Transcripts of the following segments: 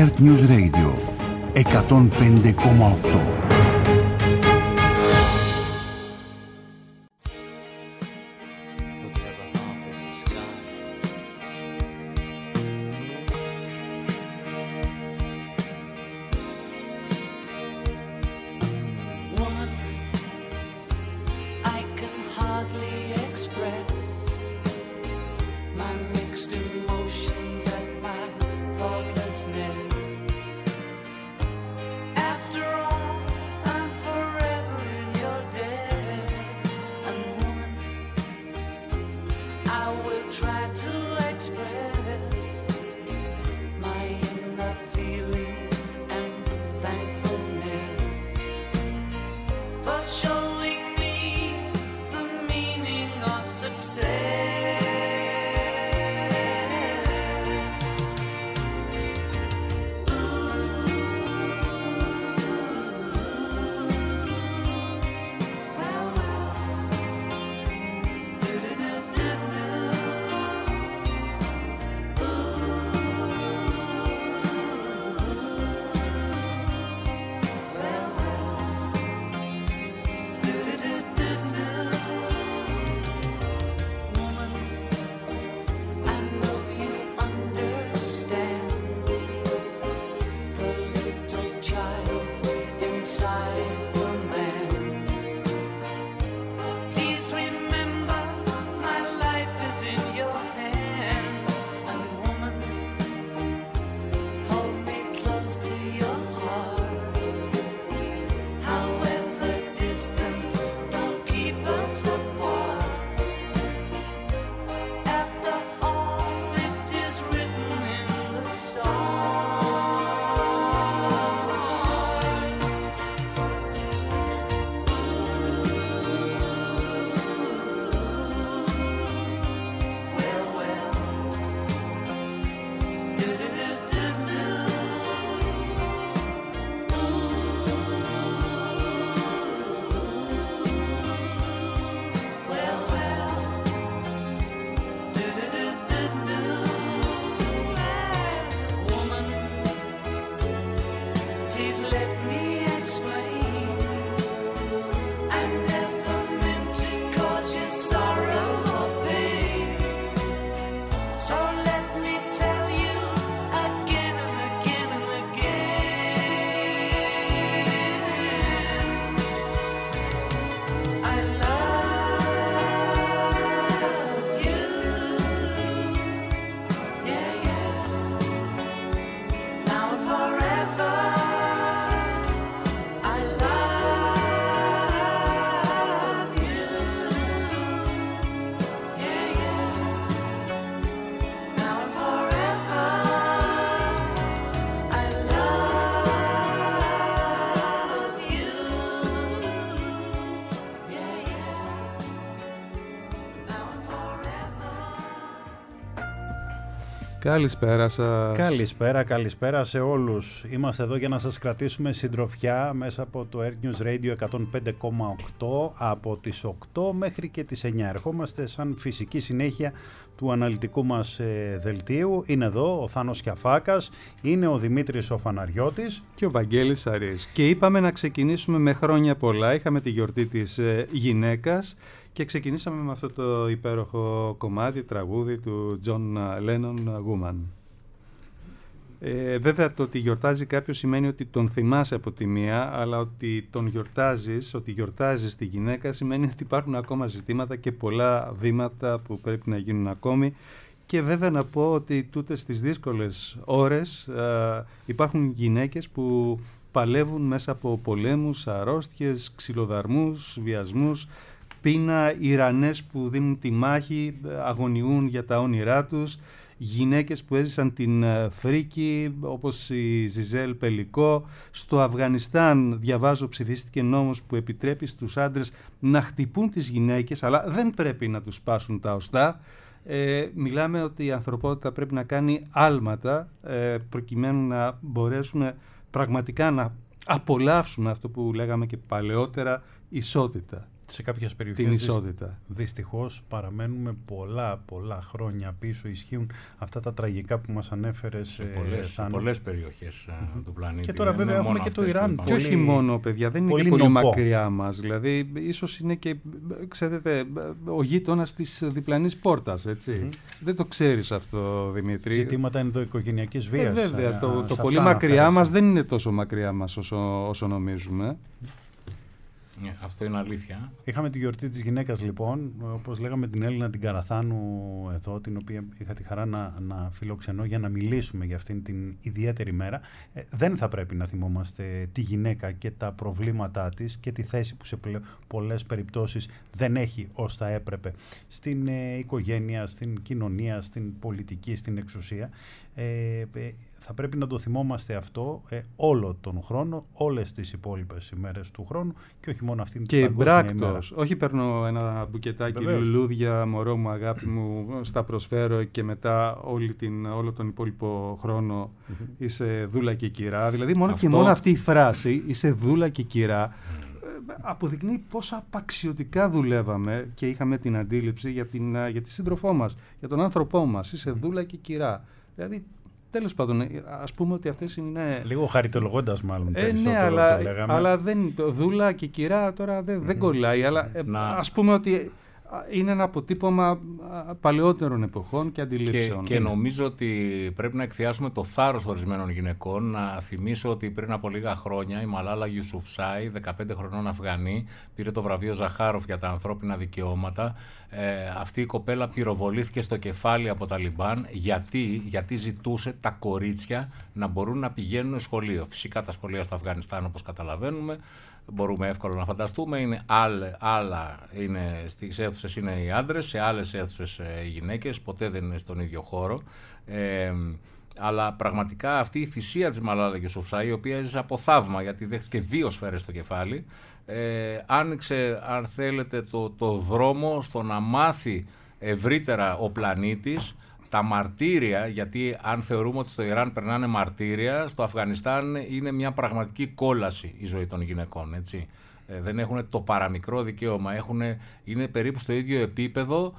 Earth News Radio 105,8. Καλησπέρα σας. Καλησπέρα σε όλους. Είμαστε εδώ για να σας κρατήσουμε συντροφιά μέσα από το Earth News Radio 105,8 από τις 8 μέχρι και τις 9. Ερχόμαστε σαν φυσική συνέχεια του αναλυτικού μας δελτίου. Είναι εδώ ο Θάνος Κιαφάκας, είναι ο Δημήτρης ο Φαναριώτης και ο Βαγγέλης Αρής. Και είπαμε να ξεκινήσουμε με χρόνια πολλά. Είχαμε τη γιορτή της γυναίκας και ξεκινήσαμε με αυτό το υπέροχο κομμάτι, τραγούδι του John Lennon, Woman. Βέβαια το ότι γιορτάζει κάποιος σημαίνει ότι τον θυμάσαι από τη μία, αλλά ότι τον γιορτάζεις, ότι γιορτάζεις τη γυναίκα σημαίνει ότι υπάρχουν ακόμα ζητήματα και πολλά βήματα που πρέπει να γίνουν ακόμη. Και βέβαια να πω ότι τούτες στις δύσκολες ώρες υπάρχουν γυναίκες που παλεύουν μέσα από πολέμους, αρρώστιες, ξυλοδαρμούς, βιασμούς, πείνα, Ιρανές που δίνουν τη μάχη, αγωνιούν για τα όνειρά τους, γυναίκες που έζησαν την φρίκη όπως η Ζιζέλ Πελικό. Στο Αφγανιστάν διαβάζω ψηφίστηκε νόμος που επιτρέπει στους άντρες να χτυπούν τις γυναίκες, αλλά δεν πρέπει να τους σπάσουν τα οστά. Μιλάμε ότι η ανθρωπότητα πρέπει να κάνει άλματα προκειμένου να μπορέσουν πραγματικά να απολαύσουν αυτό που λέγαμε και παλαιότερα, ισότητα. Σε κάποιες περιοχές την ισότητα. Δυστυχώς παραμένουμε πολλά χρόνια πίσω. Ισχύουν αυτά τα τραγικά που μας ανέφερες. Σε πολλές περιοχές του πλανήτη. Και τώρα βέβαια έχουμε και το Ιράν. Και όχι μόνο, παιδιά, δεν είναι και πολύ μακριά μας. Δηλαδή, ίσως είναι και, ξέρετε, ο γείτονας της διπλανής πόρτας, έτσι. Δεν το ξέρεις αυτό, Δημήτρη. Ζητήματα ενδοοικογενειακής βίας. Βέβαια, το πολύ μακριά μας δεν είναι τόσο μακριά μας όσο νομίζουμε. Αυτό είναι αλήθεια. Είχαμε τη γιορτή της γυναίκας, λοιπόν, όπως λέγαμε, την Έλληνα την Καραθάνου εδώ, την οποία είχα τη χαρά να φιλοξενώ για να μιλήσουμε για αυτήν την ιδιαίτερη μέρα. Δεν θα πρέπει να θυμόμαστε τη γυναίκα και τα προβλήματά της και τη θέση που σε πολλές περιπτώσεις δεν έχει ως θα έπρεπε στην οικογένεια, στην κοινωνία, στην πολιτική, στην εξουσία. Θα πρέπει να το θυμόμαστε αυτό όλο τον χρόνο, όλες τις υπόλοιπες ημέρες του χρόνου και όχι μόνο αυτήν την παγκόσμια ημέρα. Όχι παίρνω ένα μπουκετάκι λουλούδια, μωρό μου, αγάπη μου, στα προσφέρω και μετά όλο τον υπόλοιπο χρόνο είσαι δούλα και κυρά. Δηλαδή και μόνο αυτή η φράση, είσαι δούλα και κυρά, αποδεικνύει πόσο απαξιωτικά δουλεύαμε και είχαμε την αντίληψη για τη σύντροφό μας, για τον άνθρωπό μας. Είσαι δούλα και κυρά. Δηλαδή, τέλος πάντων, ας πούμε ότι αυτές είναι... Λίγο χαριτολογώντας μάλλον περισσότερο το λέγαμε. Αλλά δούλα και κυρά τώρα δεν κολλάει. Αλλά ας πούμε ότι είναι ένα αποτύπωμα παλαιότερων εποχών και αντιλήψεων. Και νομίζω ότι πρέπει να εκθιάσουμε το θάρρος ορισμένων γυναικών. Να θυμίσω ότι πριν από λίγα χρόνια η Μαλάλα Γιουσουφζάι, 15 χρονών Αφγανή, πήρε το βραβείο Ζαχάροφ για τα ανθρώπινα δικαιώματα. Αυτή η κοπέλα πυροβολήθηκε στο κεφάλι από τα Ταλιμπάν γιατί ζητούσε τα κορίτσια να μπορούν να πηγαίνουν σχολείο. Φυσικά τα σχολεία στο Αφγανιστάν, όπως καταλαβαίνουμε, μπορούμε εύκολα να φανταστούμε, στις αίθουσες είναι οι άντρες, σε άλλες αίθουσες οι γυναίκες, ποτέ δεν είναι στον ίδιο χώρο. Αλλά πραγματικά αυτή η θυσία της Μαλάλα Γιουσουφζάι, η οποία έζησε από θαύμα γιατί δέχτηκε 2 σφαίρες στο κεφάλι, άνοιξε, αν θέλετε, το δρόμο στο να μάθει ευρύτερα ο πλανήτης τα μαρτύρια, γιατί αν θεωρούμε ότι στο Ιράν περνάνε μαρτύρια, στο Αφγανιστάν είναι μια πραγματική κόλαση η ζωή των γυναικών, έτσι. Δεν έχουν το παραμικρό δικαίωμα, είναι περίπου στο ίδιο επίπεδο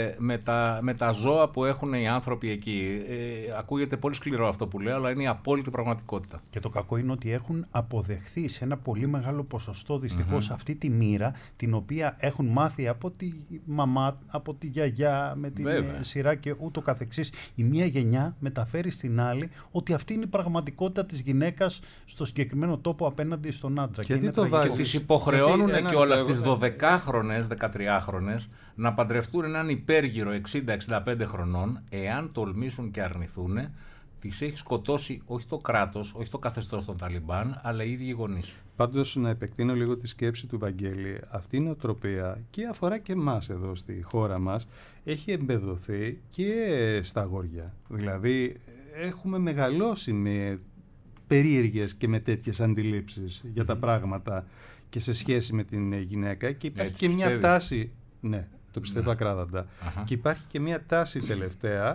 με τα ζώα που έχουν οι άνθρωποι εκεί. Ακούγεται πολύ σκληρό αυτό που λέω, αλλά είναι η απόλυτη πραγματικότητα. Και το κακό είναι ότι έχουν αποδεχθεί σε ένα πολύ μεγάλο ποσοστό δυστυχώς αυτή τη μοίρα, την οποία έχουν μάθει από τη μαμά, από τη γιαγιά, με την σειρά και ούτω καθεξής. Η μία γενιά μεταφέρει στην άλλη ότι αυτή είναι η πραγματικότητα της γυναίκας στο συγκεκριμένο τόπο απέναντι στον άντρα. Και τις υποχρεώνουν και όλα τις 12χρονες, 13χρονες να παντρευτούν έναν υπέργυρο 60-65 χρονών. Εάν τολμήσουν και αρνηθούν, τις έχει σκοτώσει όχι το κράτος, όχι το καθεστώς των Ταλιμπάν, αλλά οι ίδιοι οι γονείς. Πάντως, να επεκτείνω λίγο τη σκέψη του Βαγγέλη, αυτή η νοοτροπία και αφορά και εμάς εδώ στη χώρα μας, έχει εμπεδοθεί και στα αγόρια. Δηλαδή, έχουμε μεγαλώσει με περίεργες και με τέτοιες αντιλήψεις για τα πράγματα και σε σχέση με την γυναίκα, και υπάρχει και μια τάση, ναι, το πιστεύω ακράδαντα, και υπάρχει και μια τάση τελευταία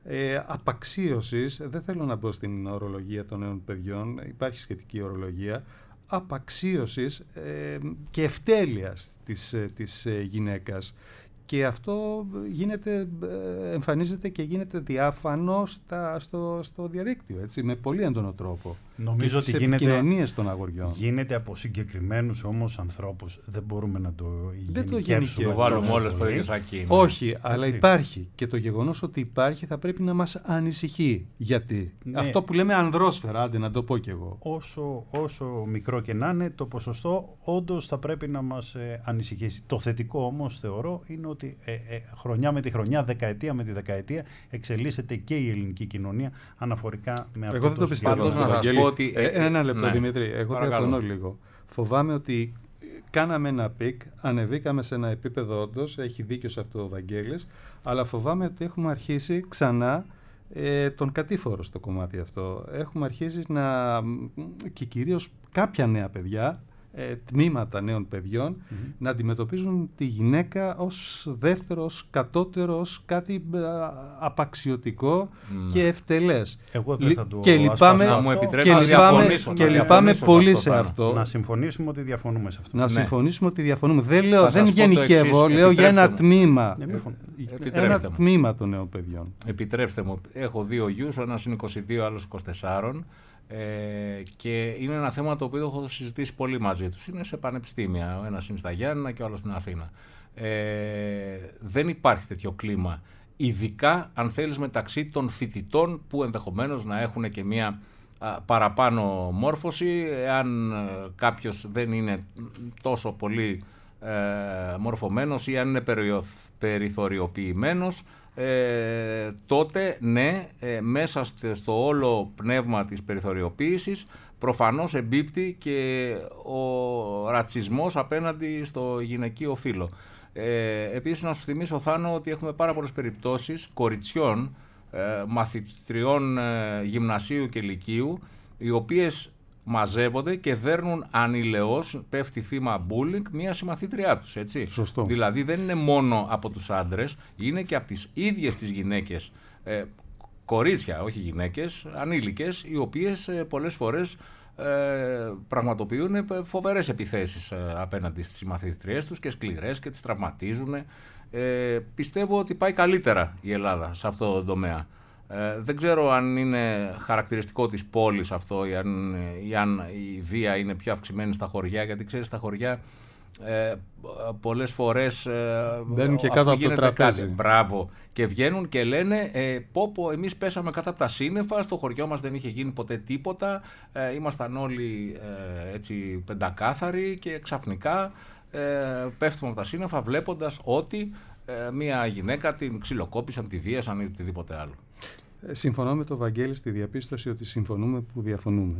απαξίωσης, δεν θέλω να μπω στην ορολογία των νέων παιδιών, υπάρχει σχετική ορολογία, απαξίωσης και ευτέλειας της γυναίκας. Και αυτό εμφανίζεται και γίνεται διάφανο στο διαδίκτυο, έτσι, με πολύ έντονο τρόπο. Νομίζω ότι επικοινωνίες των αγοριών. Γίνεται από συγκεκριμένους όμως ανθρώπους. Δεν μπορούμε να το γενικεύσουμε. Το βάλουμε όλα στο ίδιο σακί. Όχι, έτσι. Αλλά υπάρχει. Και το γεγονός ότι υπάρχει θα πρέπει να μας ανησυχεί. Γιατί? Ναι. Αυτό που λέμε ανδρόσφαιρα, άντε να το πω κι εγώ. Όσο μικρό και να είναι, το ποσοστό όντως θα πρέπει να μας ανησυχήσει. Το θετικό όμως θεωρώ είναι ότι χρονιά με τη χρονιά, δεκαετία με τη δεκαετία, εξελίσσεται και η ελληνική κοινωνία αναφορικά με αυτό. Εγώ δεν το πιστεύω. Ότι... Ένα λεπτό, ναι. Δημήτρη, εγώ διαφωνώ λίγο. Φοβάμαι ότι κάναμε ένα πικ, ανεβήκαμε σε ένα επίπεδο, όντως, έχει δίκιο σε αυτό ο Βαγγέλης, αλλά φοβάμαι ότι έχουμε αρχίσει ξανά τον κατήφορο στο κομμάτι αυτό. Έχουμε αρχίσει και κυρίως κάποια νέα παιδιά τμήματα νέων παιδιών να αντιμετωπίζουν τη γυναίκα ως δεύτερο, ως κατώτερο, ως κάτι απαξιωτικό και ευτελές. Εγώ δεν θα το και λυπάμαι πολύ σε αυτό. Να συμφωνήσουμε ότι διαφωνούμε σε αυτό. Να συμφωνήσουμε ότι διαφωνούμε. Δεν γενικεύω, λέω για ένα τμήμα. Ένα τμήμα των νέων παιδιών. Επιτρέψτε μου, έχω 2 γιους, ο ένας είναι 22, άλλος 24. Και είναι ένα θέμα το οποίο το έχω συζητήσει πολύ μαζί τους. Είναι σε πανεπιστήμια. Ο ένας είναι στα Γιάννηνα και ο άλλος στην Αθήνα. Δεν υπάρχει τέτοιο κλίμα. Ειδικά αν θέλεις μεταξύ των φοιτητών που ενδεχομένως να έχουν και μια παραπάνω μόρφωση. Εάν κάποιος δεν είναι τόσο πολύ μορφωμένος ή αν είναι περιθωριοποιημένος, τότε ναι, μέσα στο όλο πνεύμα της περιθωριοποίησης προφανώς εμπίπτει και ο ρατσισμός απέναντι στο γυναικείο φύλο. Επίσης να σου θυμίσω, Θάνο, ότι έχουμε πάρα πολλές περιπτώσεις κοριτσιών, μαθητριών γυμνασίου και λυκείου, οι οποίες μαζεύονται και δέρνουν ανηλαιώς, πέφτει θύμα bullying, μία συμμαθήτριά τους, έτσι. Σωστό. Δηλαδή δεν είναι μόνο από τους άντρες, είναι και από τις ίδιες τις γυναίκες, κορίτσια, όχι γυναίκες, ανήλικες, οι οποίες πολλές φορές πραγματοποιούν φοβερές επιθέσεις απέναντι στις συμμαθήτριές τους και σκληρές και τις τραυματίζουν. Πιστεύω ότι πάει καλύτερα η Ελλάδα σε αυτό το τομέα. Δεν ξέρω αν είναι χαρακτηριστικό της πόλης αυτό ή αν η βία είναι πιο αυξημένη στα χωριά, γιατί ξέρεις στα χωριά πολλές φορές μπαίνουν και κάτω από το τραπέζι. Μπράβο. Και βγαίνουν και λένε πω εμείς πέσαμε κάτω από τα σύννεφα, στο χωριό μας δεν είχε γίνει ποτέ τίποτα, ήμασταν όλοι έτσι πεντακάθαροι και ξαφνικά πέφτουμε από τα σύννεφα βλέποντας ότι μια γυναίκα την ξυλοκόπησαν, τη βίασαν ή οτιδήποτε άλλο. Συμφωνώ με τον Βαγγέλη στη διαπίστωση ότι συμφωνούμε που διαφωνούμε.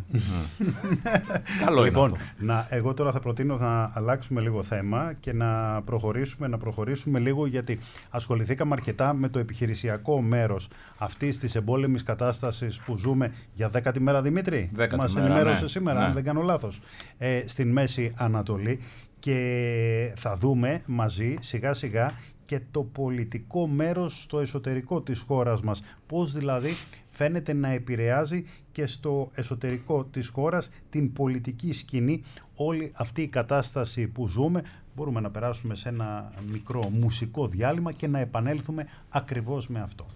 Καλό είναι αυτό. Εγώ τώρα θα προτείνω να αλλάξουμε λίγο θέμα και να προχωρήσουμε λίγο, γιατί ασχοληθήκαμε αρκετά με το επιχειρησιακό μέρος αυτής της εμπόλεμης κατάστασης που ζούμε για 10η μέρα, Δημήτρη. Μας ενημέρωσε σήμερα, αν δεν κάνω λάθος, στην Μέση Ανατολή, και θα δούμε μαζί σιγά σιγά και το πολιτικό μέρος στο εσωτερικό της χώρας μας. Πώς δηλαδή φαίνεται να επηρεάζει και στο εσωτερικό της χώρας την πολιτική σκηνή όλη αυτή η κατάσταση που ζούμε. Μπορούμε να περάσουμε σε ένα μικρό μουσικό διάλειμμα και να επανέλθουμε ακριβώς με αυτό.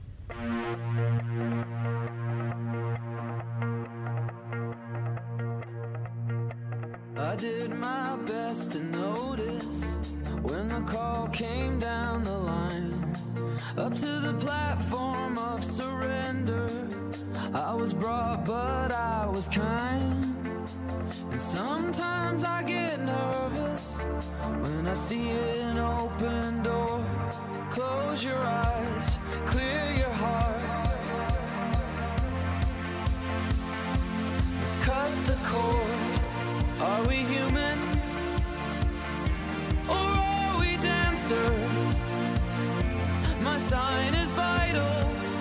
I did my best to notice when the call came down the line, up to the platform of surrender. I was brought, but I was kind. And sometimes I get nervous when I see an open door. Close your eyes, clear your heart. Cut the cord. Are we human? Or are we dancer? My sign is vital.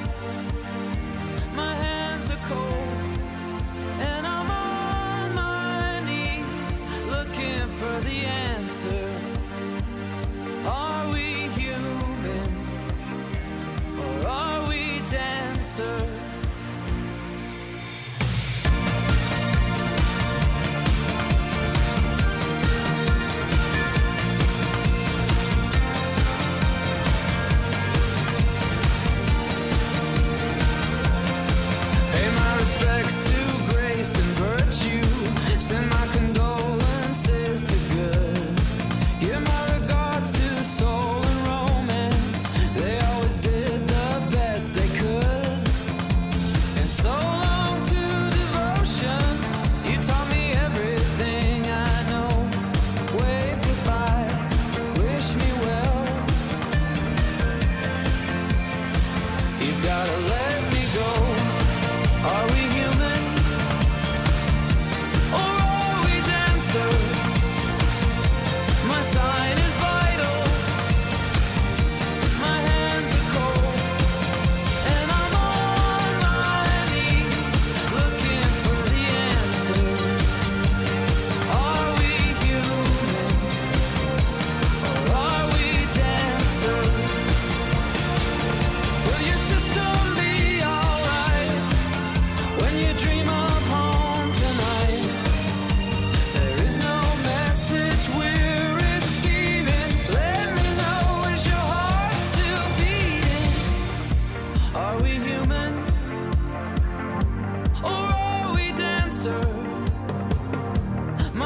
My hands are cold. And I'm on my knees looking for the answer. Are we human? Or are we dancer? Send my condolences to good. Give my regards to soul and romance. They always did the best they could.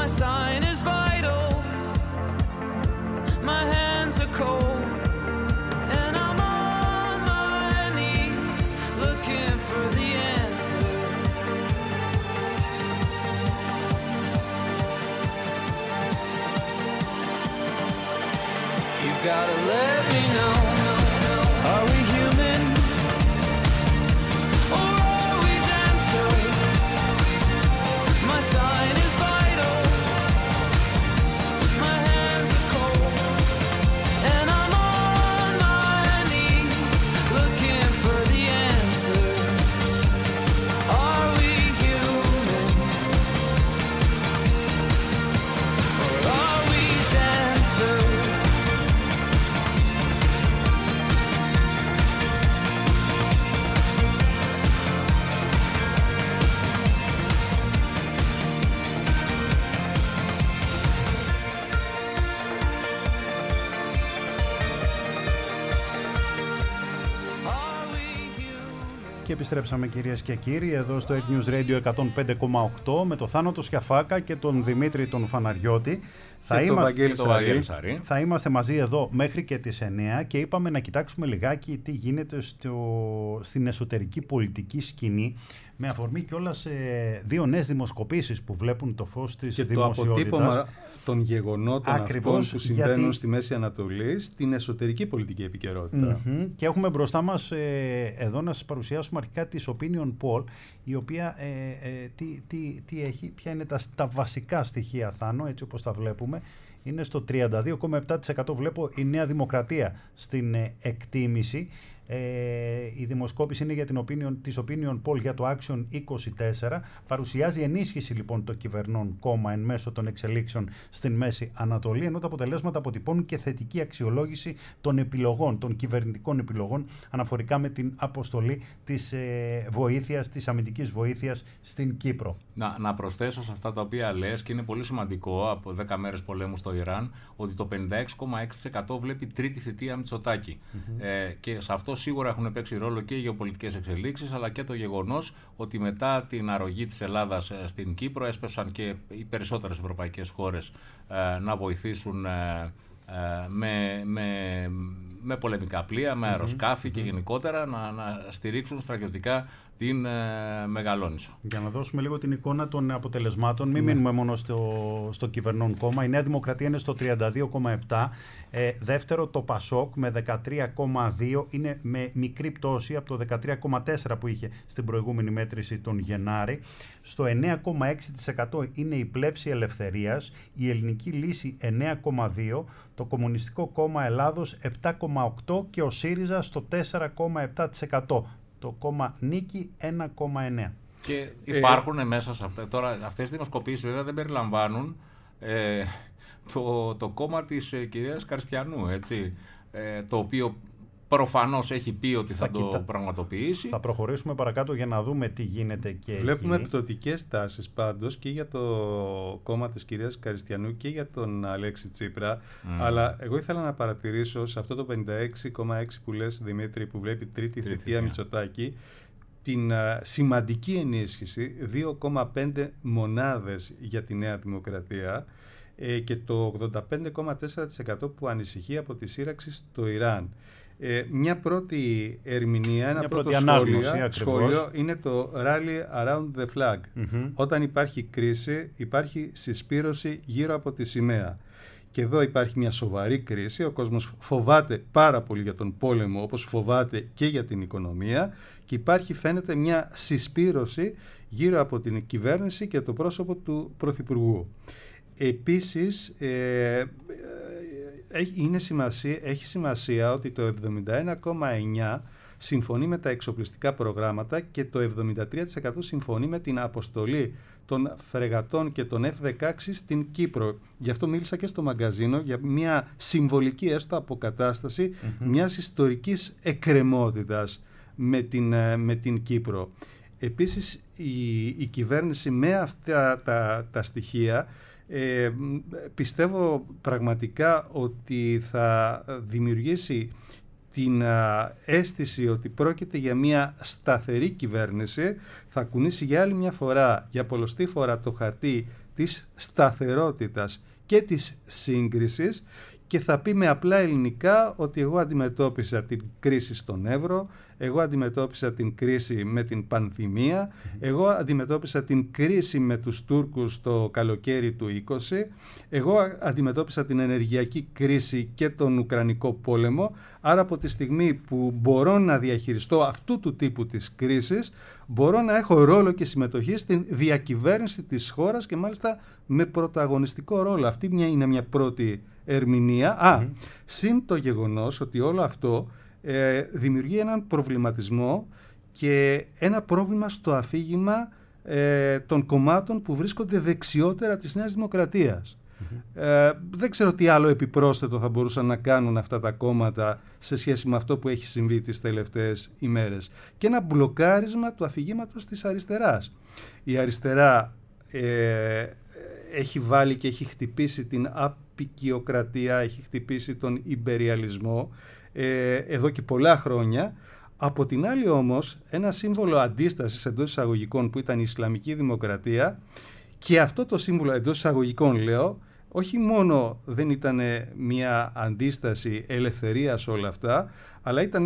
My sign is vital. My hands are cold. And I'm on my knees looking for the answer. You've gotta let me know. Are we human? Or are we dancer? My sign is vital. My hands are cold. And I'm on my knees looking for the answer. Are we human? Or are we dancer? Και επιστρέψαμε κυρίες και κύριοι εδώ στο Air News Radio 105,8 με τον Θάνο το Σκιαφάκα και τον Δημήτρη τον Φαναριώτη. Θα είμαστε μαζί εδώ μέχρι και τις 9 και είπαμε να κοιτάξουμε λιγάκι τι γίνεται στην εσωτερική πολιτική σκηνή με αφορμή κιόλας δύο νέες δημοσκοπήσεις που βλέπουν το φως της δημοσιότητας. Και το αποτύπωμα των γεγονότων αυτών που συμβαίνουν στη Μέση Ανατολή στην εσωτερική πολιτική επικαιρότητα. Και έχουμε μπροστά μας εδώ να σας παρουσιάσουμε αρχικά της Opinion Poll, η οποία τι έχει, ποια είναι τα βασικά στοιχεία, Θάνο, έτσι όπως τα βλέπουμε. Είναι στο 32,7% βλέπω η Νέα Δημοκρατία στην εκτίμηση. Η δημοσκόπηση είναι για της Opinion Poll για το Action 24. Παρουσιάζει ενίσχυση λοιπόν το κυβερνών κόμμα εν μέσω των εξελίξεων στην Μέση Ανατολή, ενώ τα αποτελέσματα αποτυπώνουν και θετική αξιολόγηση των επιλογών, των κυβερνητικών επιλογών αναφορικά με την αποστολή της βοήθειας, της αμυντικής βοήθειας στην Κύπρο. Να προσθέσω σε αυτά τα οποία λες, και είναι πολύ σημαντικό από 10 μέρες πολέμου στο Ιράν, ότι το 56,6% βλέπει τρίτη θητεία Μητσοτάκη. Και σε αυτό σίγουρα έχουν παίξει ρόλο και οι γεωπολιτικές εξελίξεις, αλλά και το γεγονός ότι μετά την αρρωγή της Ελλάδας στην Κύπρο έσπευσαν και οι περισσότερες ευρωπαϊκές χώρες να βοηθήσουν με πολεμικά πλοία, με αεροσκάφη και γενικότερα να στηρίξουν στρατιωτικά την Μεγαλόνισσο. Για να δώσουμε λίγο την εικόνα των αποτελεσμάτων, μην μείνουμε μόνο στο κυβερνών κόμμα. Η Νέα Δημοκρατία είναι στο 32,7%. Δεύτερο το Πασόκ με 13,2%. Είναι με μικρή πτώση από το 13,4% που είχε στην προηγούμενη μέτρηση τον Γενάρη. Στο 9,6% είναι η Πλεύση Ελευθερίας, η Ελληνική Λύση 9,2%, το Κομμουνιστικό Κόμμα Ελλάδος 7,8% και ο ΣΥΡΙΖΑ στο 4,7%. Το κόμμα Νίκη 1,9%. Και υπάρχουν μέσα σε αυτά. Τώρα αυτές οι δημοσκοπήσεις βέβαια δεν περιλαμβάνουν το κόμμα της κυρίας Καριστιανού, έτσι, το οποίο προφανώς έχει πει ότι θα το πραγματοποιήσει. Θα προχωρήσουμε παρακάτω για να δούμε τι γίνεται και βλέπουμε πτωτικές τάσεις πάντως και για το κόμμα της κυρίας Καριστιανού και για τον Αλέξη Τσίπρα. Αλλά εγώ ήθελα να παρατηρήσω σε αυτό το 56,6% που λες, Δημήτρη, που βλέπει τρίτη θητεία Μητσοτάκη, την σημαντική ενίσχυση 2,5 μονάδες για τη Νέα Δημοκρατία και το 85,4% που ανησυχεί από τη σύραξη στο Ιράν. Μια πρώτη ερμηνεία, ένα πρώτο σχόλιο είναι το Rally Around the Flag. Όταν υπάρχει κρίση, υπάρχει συσπήρωση γύρω από τη σημαία. Και εδώ υπάρχει μια σοβαρή κρίση, ο κόσμος φοβάται πάρα πολύ για τον πόλεμο, όπως φοβάται και για την οικονομία, και υπάρχει, φαίνεται, μια συσπήρωση γύρω από την κυβέρνηση και το πρόσωπο του Πρωθυπουργού. Επίσης, έχει σημασία ότι το 71,9% συμφωνεί με τα εξοπλιστικά προγράμματα και το 73% συμφωνεί με την αποστολή των φρεγατών και των F-16 στην Κύπρο. Γι' αυτό μίλησα και στο μαγκαζίνο για μια συμβολική έστω αποκατάσταση μιας ιστορικής εκκρεμότητας με την Κύπρο. Επίσης η κυβέρνηση με αυτά τα στοιχεία πιστεύω πραγματικά ότι θα δημιουργήσει την αίσθηση ότι πρόκειται για μια σταθερή κυβέρνηση, θα κουνήσει για άλλη μια φορά, για πολλοστή φορά, το χαρτί της σταθερότητας και της σύγκρισης και θα πει με απλά ελληνικά ότι εγώ αντιμετώπισα την κρίση στον Εύρο, εγώ αντιμετώπισα την κρίση με την πανδημία, εγώ αντιμετώπισα την κρίση με τους Τούρκους το καλοκαίρι του 20, εγώ αντιμετώπισα την ενεργειακή κρίση και τον Ουκρανικό πόλεμο, άρα από τη στιγμή που μπορώ να διαχειριστώ αυτού του τύπου της κρίσης, μπορώ να έχω ρόλο και συμμετοχή στην διακυβέρνηση της χώρας και μάλιστα με πρωταγωνιστικό ρόλο. Αυτή είναι μια πρώτη ερμηνεία. Συν το γεγονός ότι όλο αυτό δημιουργεί έναν προβληματισμό και ένα πρόβλημα στο αφήγημα των κομμάτων που βρίσκονται δεξιότερα της Νέας Δημοκρατίας. Δεν ξέρω τι άλλο επιπρόσθετο θα μπορούσαν να κάνουν αυτά τα κόμματα σε σχέση με αυτό που έχει συμβεί τις τελευταίες ημέρες. Και ένα μπλοκάρισμα του αφηγήματος της αριστεράς. Η αριστερά έχει βάλει και έχει χτυπήσει την απικιοκρατία, έχει χτυπήσει τον ιμπεριαλισμό εδώ και πολλά χρόνια. Από την άλλη όμως, ένα σύμβολο αντίστασης εντός εισαγωγικών που ήταν η Ισλαμική Δημοκρατία, και αυτό το σύμβολο εντός εισαγωγικών λέω, όχι μόνο δεν ήταν μια αντίσταση ελευθερίας όλα αυτά, αλλά ήταν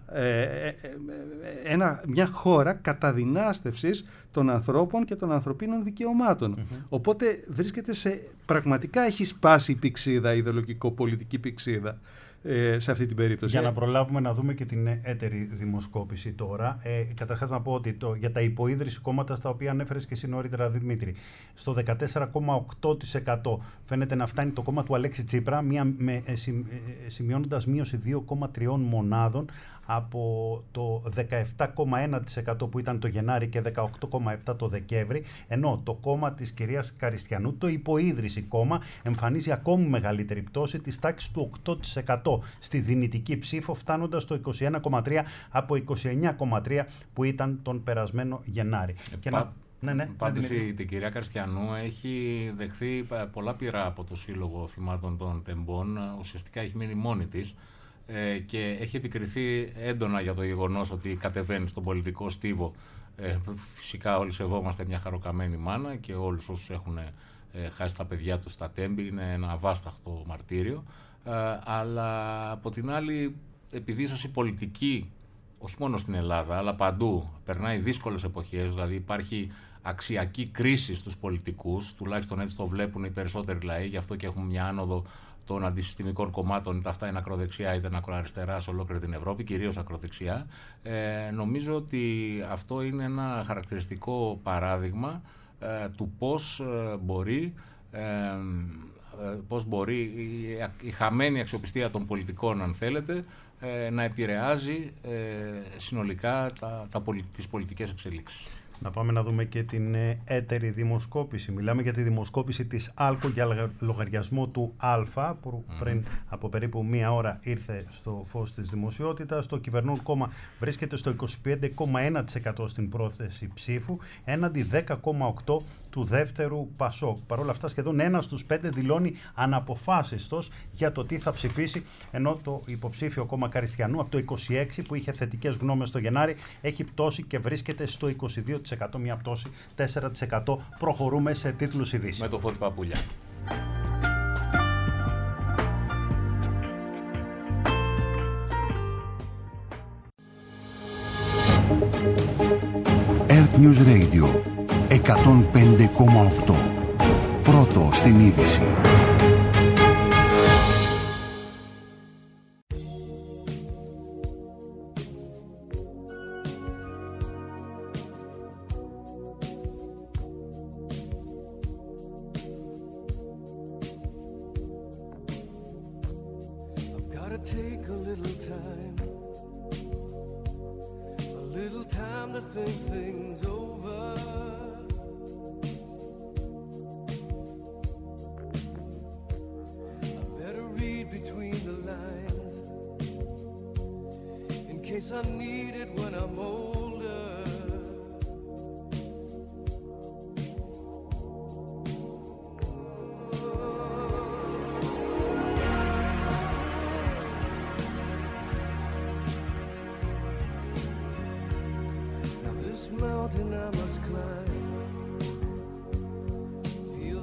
μια χώρα καταδυνάστευσης των ανθρώπων και των ανθρωπίνων δικαιωμάτων. Οπότε βρίσκεται πραγματικά έχει σπάσει η πυξίδα, η ιδεολογικο-πολιτική πυξίδα σε αυτή την περίπτωση. Για να προλάβουμε να δούμε και την έτερη δημοσκόπηση τώρα. Καταρχάς να πω ότι για τα υποίδρυση κόμματα στα οποία ανέφερες και εσύ νωρίτερα, Δημήτρη, στο 14,8% φαίνεται να φτάνει το κόμμα του Αλέξη Τσίπρα, σημειώνοντας μείωση 2,3 μονάδων από το 17,1% που ήταν το Γενάρη και 18,7% το Δεκέμβρη, ενώ το κόμμα της κυρίας Καριστιανού, το υποίδρυση κόμμα, εμφανίζει ακόμη μεγαλύτερη πτώση της τάξης του 8% στη δυνητική ψήφο, φτάνοντας στο 21,3% από 29,3% που ήταν τον περασμένο Γενάρη. Πάντως η κυρία Καριστιανού έχει δεχθεί πολλά πειρά από το Σύλλογο Θυμάτων των Τεμπών, ουσιαστικά έχει μείνει μόνη της και έχει επικριθεί έντονα για το γεγονός ότι κατεβαίνει στον πολιτικό στίβο. Φυσικά όλοι σεβόμαστε μια χαροκαμένη μάνα και όλους όσους έχουν χάσει τα παιδιά τους στα Τέμπη, είναι ένα αβάσταχτο μαρτύριο, αλλά από την άλλη, επειδή ίσως η πολιτική, όχι μόνο στην Ελλάδα αλλά παντού, περνάει δύσκολες εποχές, δηλαδή υπάρχει αξιακή κρίση στους πολιτικούς, τουλάχιστον έτσι το βλέπουν οι περισσότεροι λαοί, γι' αυτό και έχουμε μια άνοδο των αντισυστημικών κομμάτων, είτε αυτά είναι ακροδεξιά είτε είναι ακροαριστερά σε ολόκληρη την Ευρώπη, κυρίως ακροδεξιά. Νομίζω ότι αυτό είναι ένα χαρακτηριστικό παράδειγμα του πώς μπορεί η χαμένη αξιοπιστία των πολιτικών, αν θέλετε, να επηρεάζει συνολικά τις πολιτικές εξελίξεις. Να πάμε να δούμε και την έτερη δημοσκόπηση. Μιλάμε για τη δημοσκόπηση της ΑΛΚΟ για λογαριασμό του Α, που πριν από περίπου μία ώρα ήρθε στο φως της δημοσιότητας. Το κυβερνών κόμμα βρίσκεται στο 25,1% στην πρόθεση ψήφου, έναντι 10,8% του δεύτερου Πασόκ. Παρ' όλα αυτά, σχεδόν 1 στους 5 δηλώνει αναποφάσιστος για το τι θα ψηφίσει, ενώ το υποψήφιο κόμμα Καριστιανού από το 26% που είχε θετικές γνώμες το Γενάρη έχει πτώσει και βρίσκεται στο 22%, μια πτώση 4%. Προχωρούμε σε τίτλους ειδήσεων. Με το Φώτη Παπούλια. Earth News Radio 105,8. Πρώτο στην είδηση. Mountain I must climb, feel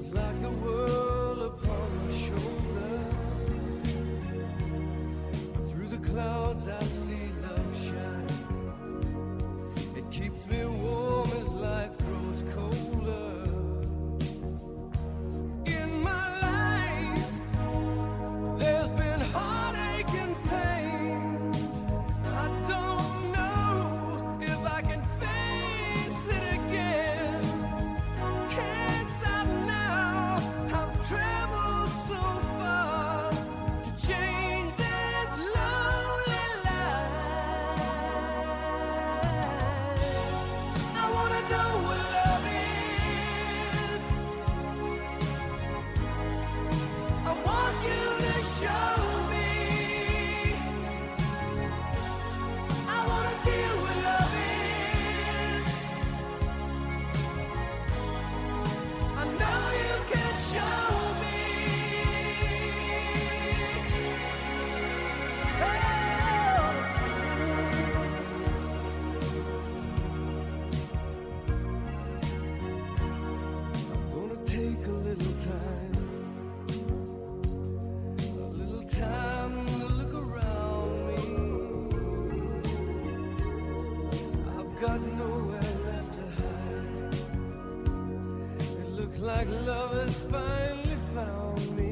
nowhere left to hide. It looks like love has finally found me.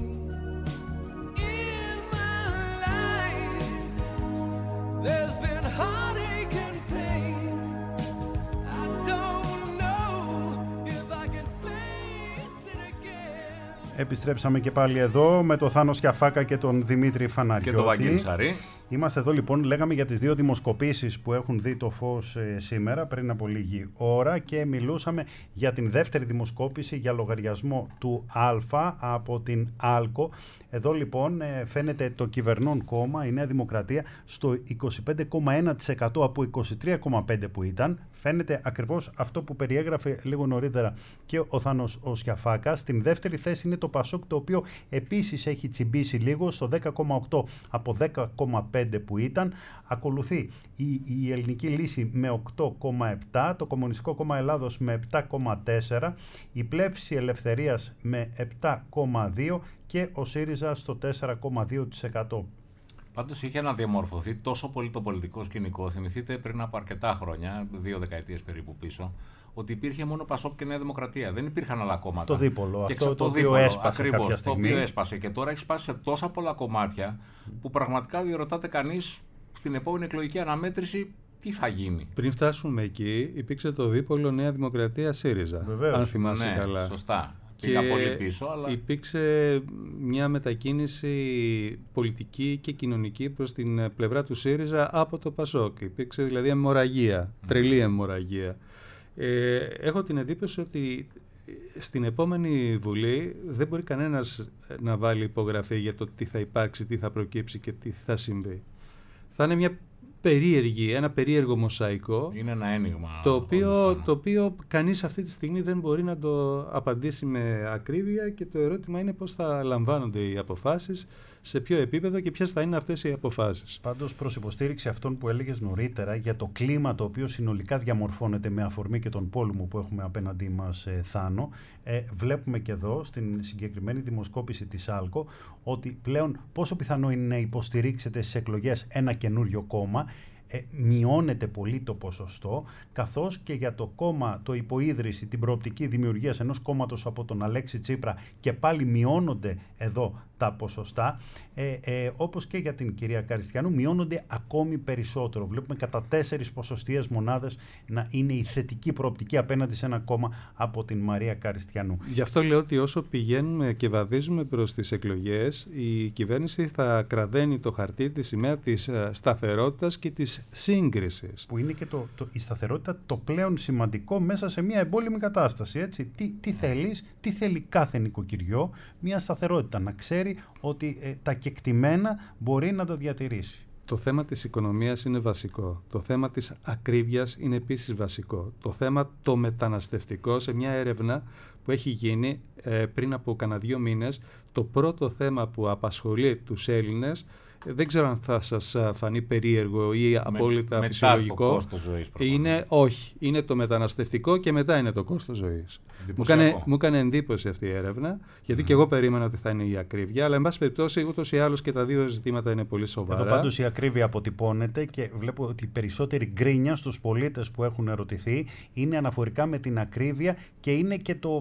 In my life, there's been heartache and pain. I don't know if I can face it again. Επιστρέψαμε και πάλι εδώ με τον Θάνο Σκιαφάκα και τον Δημήτρη Φαναριώτη. Και τον Βαγγέλη Ψαρή. Είμαστε εδώ λοιπόν, λέγαμε για τις δύο δημοσκοπήσεις που έχουν δει το φως σήμερα πριν από λίγη ώρα και μιλούσαμε για την δεύτερη δημοσκόπηση για λογαριασμό του Α από την Άλκο. Εδώ λοιπόν φαίνεται το κυβερνών κόμμα, η Νέα Δημοκρατία, στο 25,1% από 23,5% που ήταν. Φαίνεται ακριβώς αυτό που περιέγραφε λίγο νωρίτερα και ο Θάνος ο Σκιαφάκας. Στην δεύτερη θέση είναι το Πασόκ, το οποίο επίσης έχει τσιμπήσει λίγο στο 10,8% από 10,5% που ήταν. Ακολουθεί η Ελληνική Λύση με 8,7%, το Κομμουνιστικό Κόμμα Ελλάδος με 7,4%, η Πλεύση Ελευθερίας με 7,2% και ο ΣΥΡΙΖΑ στο 4,2%. Πάντως είχε αναδιαμορφωθεί τόσο πολύ το πολιτικό σκηνικό. Θυμηθείτε πριν από αρκετά χρόνια, 2 δεκαετίες περίπου πίσω, ότι υπήρχε μόνο Πασόκ και Νέα Δημοκρατία. Δεν υπήρχαν άλλα κόμματα. Το δίπολο. Και αυτό το οποίο έσπασε ακριβώς, κάποια στιγμή. Το οποίο έσπασε και τώρα έχει σπάσει σε τόσα πολλά κομμάτια που πραγματικά διερωτάται κανείς στην επόμενη εκλογική αναμέτρηση τι θα γίνει. Πριν φτάσουμε εκεί, υπήρξε το δίπολο Νέα Δημοκρατία ΣΥΡΙΖΑ. Βεβαίως. Αν θυμάσαι Ναι, καλά. σωστά. Πήγα πολύ πίσω, αλλά υπήρξε μια μετακίνηση πολιτική και κοινωνική προς την πλευρά του ΣΥΡΙΖΑ από το ΠΑΣΟΚ. Υπήρξε δηλαδή αιμορραγία, τρελή αιμορραγία. Έχω την εντύπωση ότι στην επόμενη Βουλή δεν μπορεί κανένας να βάλει υπογραφή για το τι θα υπάρξει, τι θα προκύψει και τι θα συμβεί. Θα είναι ένα περίεργο μοσαϊκό. είναι ένα ένιγμα. Το οποίο κανείς αυτή τη στιγμή δεν μπορεί να το απαντήσει με ακρίβεια και το ερώτημα είναι πώς θα λαμβάνονται οι αποφάσεις, σε ποιο επίπεδο και ποιες θα είναι αυτές οι αποφάσεις. Πάντως, προς υποστήριξη αυτών που έλεγες νωρίτερα για το κλίμα το οποίο συνολικά διαμορφώνεται με αφορμή και τον πόλεμο που έχουμε απέναντί μας, Θάνο, βλέπουμε και εδώ στην συγκεκριμένη δημοσκόπηση της Άλκο ότι πλέον πόσο πιθανό είναι να υποστηρίξετε στις εκλογές ένα καινούριο κόμμα. Μειώνεται πολύ το ποσοστό, καθώς και για το κόμμα, το υποίδρυση, την προοπτική δημιουργίας ενός κόμματος από τον Αλέξη Τσίπρα και πάλι μειώνονται εδώ τα ποσοστά, όπως και για την κυρία Καριστιανού μειώνονται ακόμη περισσότερο. Βλέπουμε κατά 4 ποσοστιαίες μονάδες να είναι η θετική προοπτική απέναντι σε ένα κόμμα από την Μαρία Καριστιανού. Γι' αυτό λέω ότι όσο πηγαίνουμε και βαδίζουμε προς τις εκλογές, η κυβέρνηση θα κραδένει το χαρτί, τη σημαία της σταθερότητας και της σύγκρισης. Που είναι και η σταθερότητα το πλέον σημαντικό μέσα σε μια εμπόλεμη κατάσταση. Έτσι. Τι θέλεις, τι θέλει κάθε νοικοκυριό, μια σταθερότητα, να ξέρει ότι τα κεκτημένα μπορεί να τα διατηρήσει. Το θέμα της οικονομίας είναι βασικό. Το θέμα της ακρίβειας είναι επίσης βασικό. Το θέμα το μεταναστευτικό, σε μια έρευνα που έχει γίνει πριν από κανένα 2 μήνες, το πρώτο θέμα που απασχολεί τους Έλληνες, δεν ξέρω αν θα σας φανεί περίεργο ή απόλυτα φυσιολογικό. Μετά το κόστος ζωής. Όχι, είναι το μεταναστευτικό και μετά είναι το κόστος ζωής. Μου έκανε εντύπωση αυτή η έρευνα, γιατί και εγώ περίμενα ότι θα είναι η ακρίβεια, αλλά εν πάση περιπτώσει ούτως ή άλλως και τα δύο ζητήματα είναι πολύ σοβαρά. Εδώ πάντως η ακρίβεια αποτυπώνεται και βλέπω ότι η περισσότερη γκρίνια στους πολίτες που έχουν ερωτηθεί είναι αναφορικά με την ακρίβεια και είναι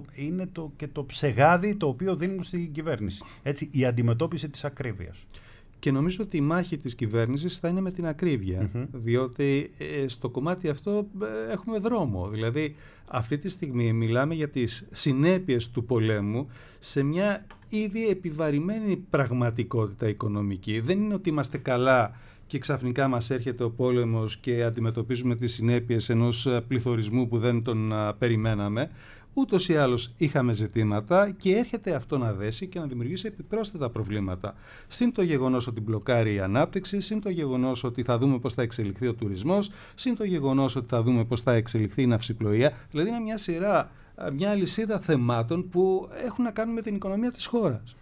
και το ψεγάδι το οποίο δίνουν στην κυβέρνηση. Έτσι, η αντιμετώπιση της ακρίβειας. Και νομίζω ότι η μάχη της κυβέρνησης θα είναι με την ακρίβεια, διότι στο κομμάτι αυτό έχουμε δρόμο. Δηλαδή αυτή τη στιγμή μιλάμε για τις συνέπειες του πολέμου σε μια ήδη επιβαρημένη πραγματικότητα οικονομική. Δεν είναι ότι είμαστε καλά και ξαφνικά μας έρχεται ο πόλεμος και αντιμετωπίζουμε τις συνέπειες ενός πληθωρισμού που δεν τον περιμέναμε. Ούτως ή άλλως είχαμε ζητήματα και έρχεται αυτό να δέσει και να δημιουργήσει επιπρόσθετα προβλήματα. Συν το γεγονός ότι μπλοκάρει η ανάπτυξη, συν το γεγονός ότι θα δούμε πώς θα εξελιχθεί ο τουρισμός, συν το γεγονός ότι θα δούμε πώς θα εξελιχθεί η ναυσιπλοεία. Δηλαδή είναι μια αλυσίδα θεμάτων που έχουν να κάνουν με την οικονομία της χώρας.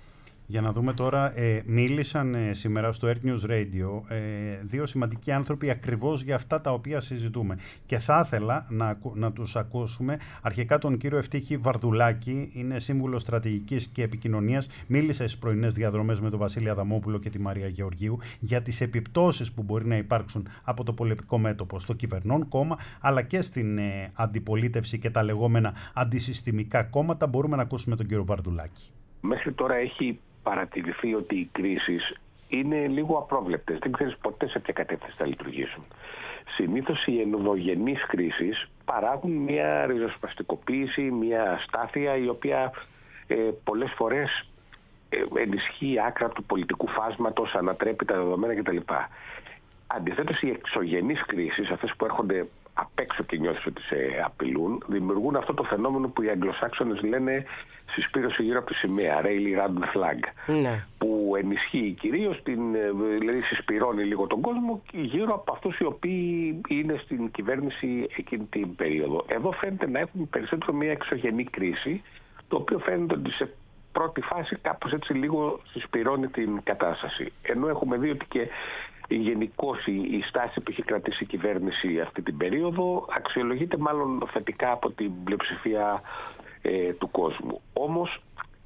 Για να δούμε τώρα, μίλησαν σήμερα στο Earth News Radio δύο σημαντικοί άνθρωποι ακριβώς για αυτά τα οποία συζητούμε. Και θα ήθελα να τους ακούσουμε. Αρχικά τον κύριο Ευτύχη Βαρδουλάκη, είναι σύμβουλος στρατηγικής και επικοινωνίας. Μίλησε στις πρωινές διαδρομές με τον Βασίλη Αδαμόπουλο και τη Μαρία Γεωργίου για τις επιπτώσεις που μπορεί να υπάρξουν από το πολεμικό μέτωπο στο κυβερνών κόμμα, αλλά και στην αντιπολίτευση και τα λεγόμενα αντισυστημικά κόμματα. Μπορούμε να ακούσουμε τον κύριο Βαρδουλάκη. Μέχρι τώρα έχει παρατηρηθεί ότι οι κρίσεις είναι λίγο απρόβλεπτες. Δεν ξέρεις ποτέ σε ποια κατεύθυνση θα λειτουργήσουν. Συνήθως οι ενδογενείς κρίσεις παράγουν μια ριζοσπαστικοποίηση, μια αστάθεια η οποία πολλές φορές ενισχύει άκρα του πολιτικού φάσματος, ανατρέπει τα δεδομένα κτλ. Αντιθέτως, οι εξωγενείς κρίσεις, αυτές που έρχονται απ' έξω και νιώθεις ότι σε απειλούν, δημιουργούν αυτό το φαινόμενο που οι Αγγλοσάξονες λένε συσπήρωση γύρω από τη σημαία, rally round the flag, που ενισχύει κυρίως, δηλαδή συσπηρώνει λίγο τον κόσμο γύρω από αυτούς οι οποίοι είναι στην κυβέρνηση εκείνη την περίοδο. Εδώ φαίνεται να έχουμε περισσότερο μια εξωγενή κρίση, το οποίο φαίνεται ότι σε πρώτη φάση κάπως έτσι λίγο συσπηρώνει την κατάσταση. Ενώ έχουμε δει ότι και γενικώς η στάση που έχει κρατήσει η κυβέρνηση αυτή την περίοδο αξιολογείται μάλλον θετικά από την πλειοψηφία του κόσμου. Όμως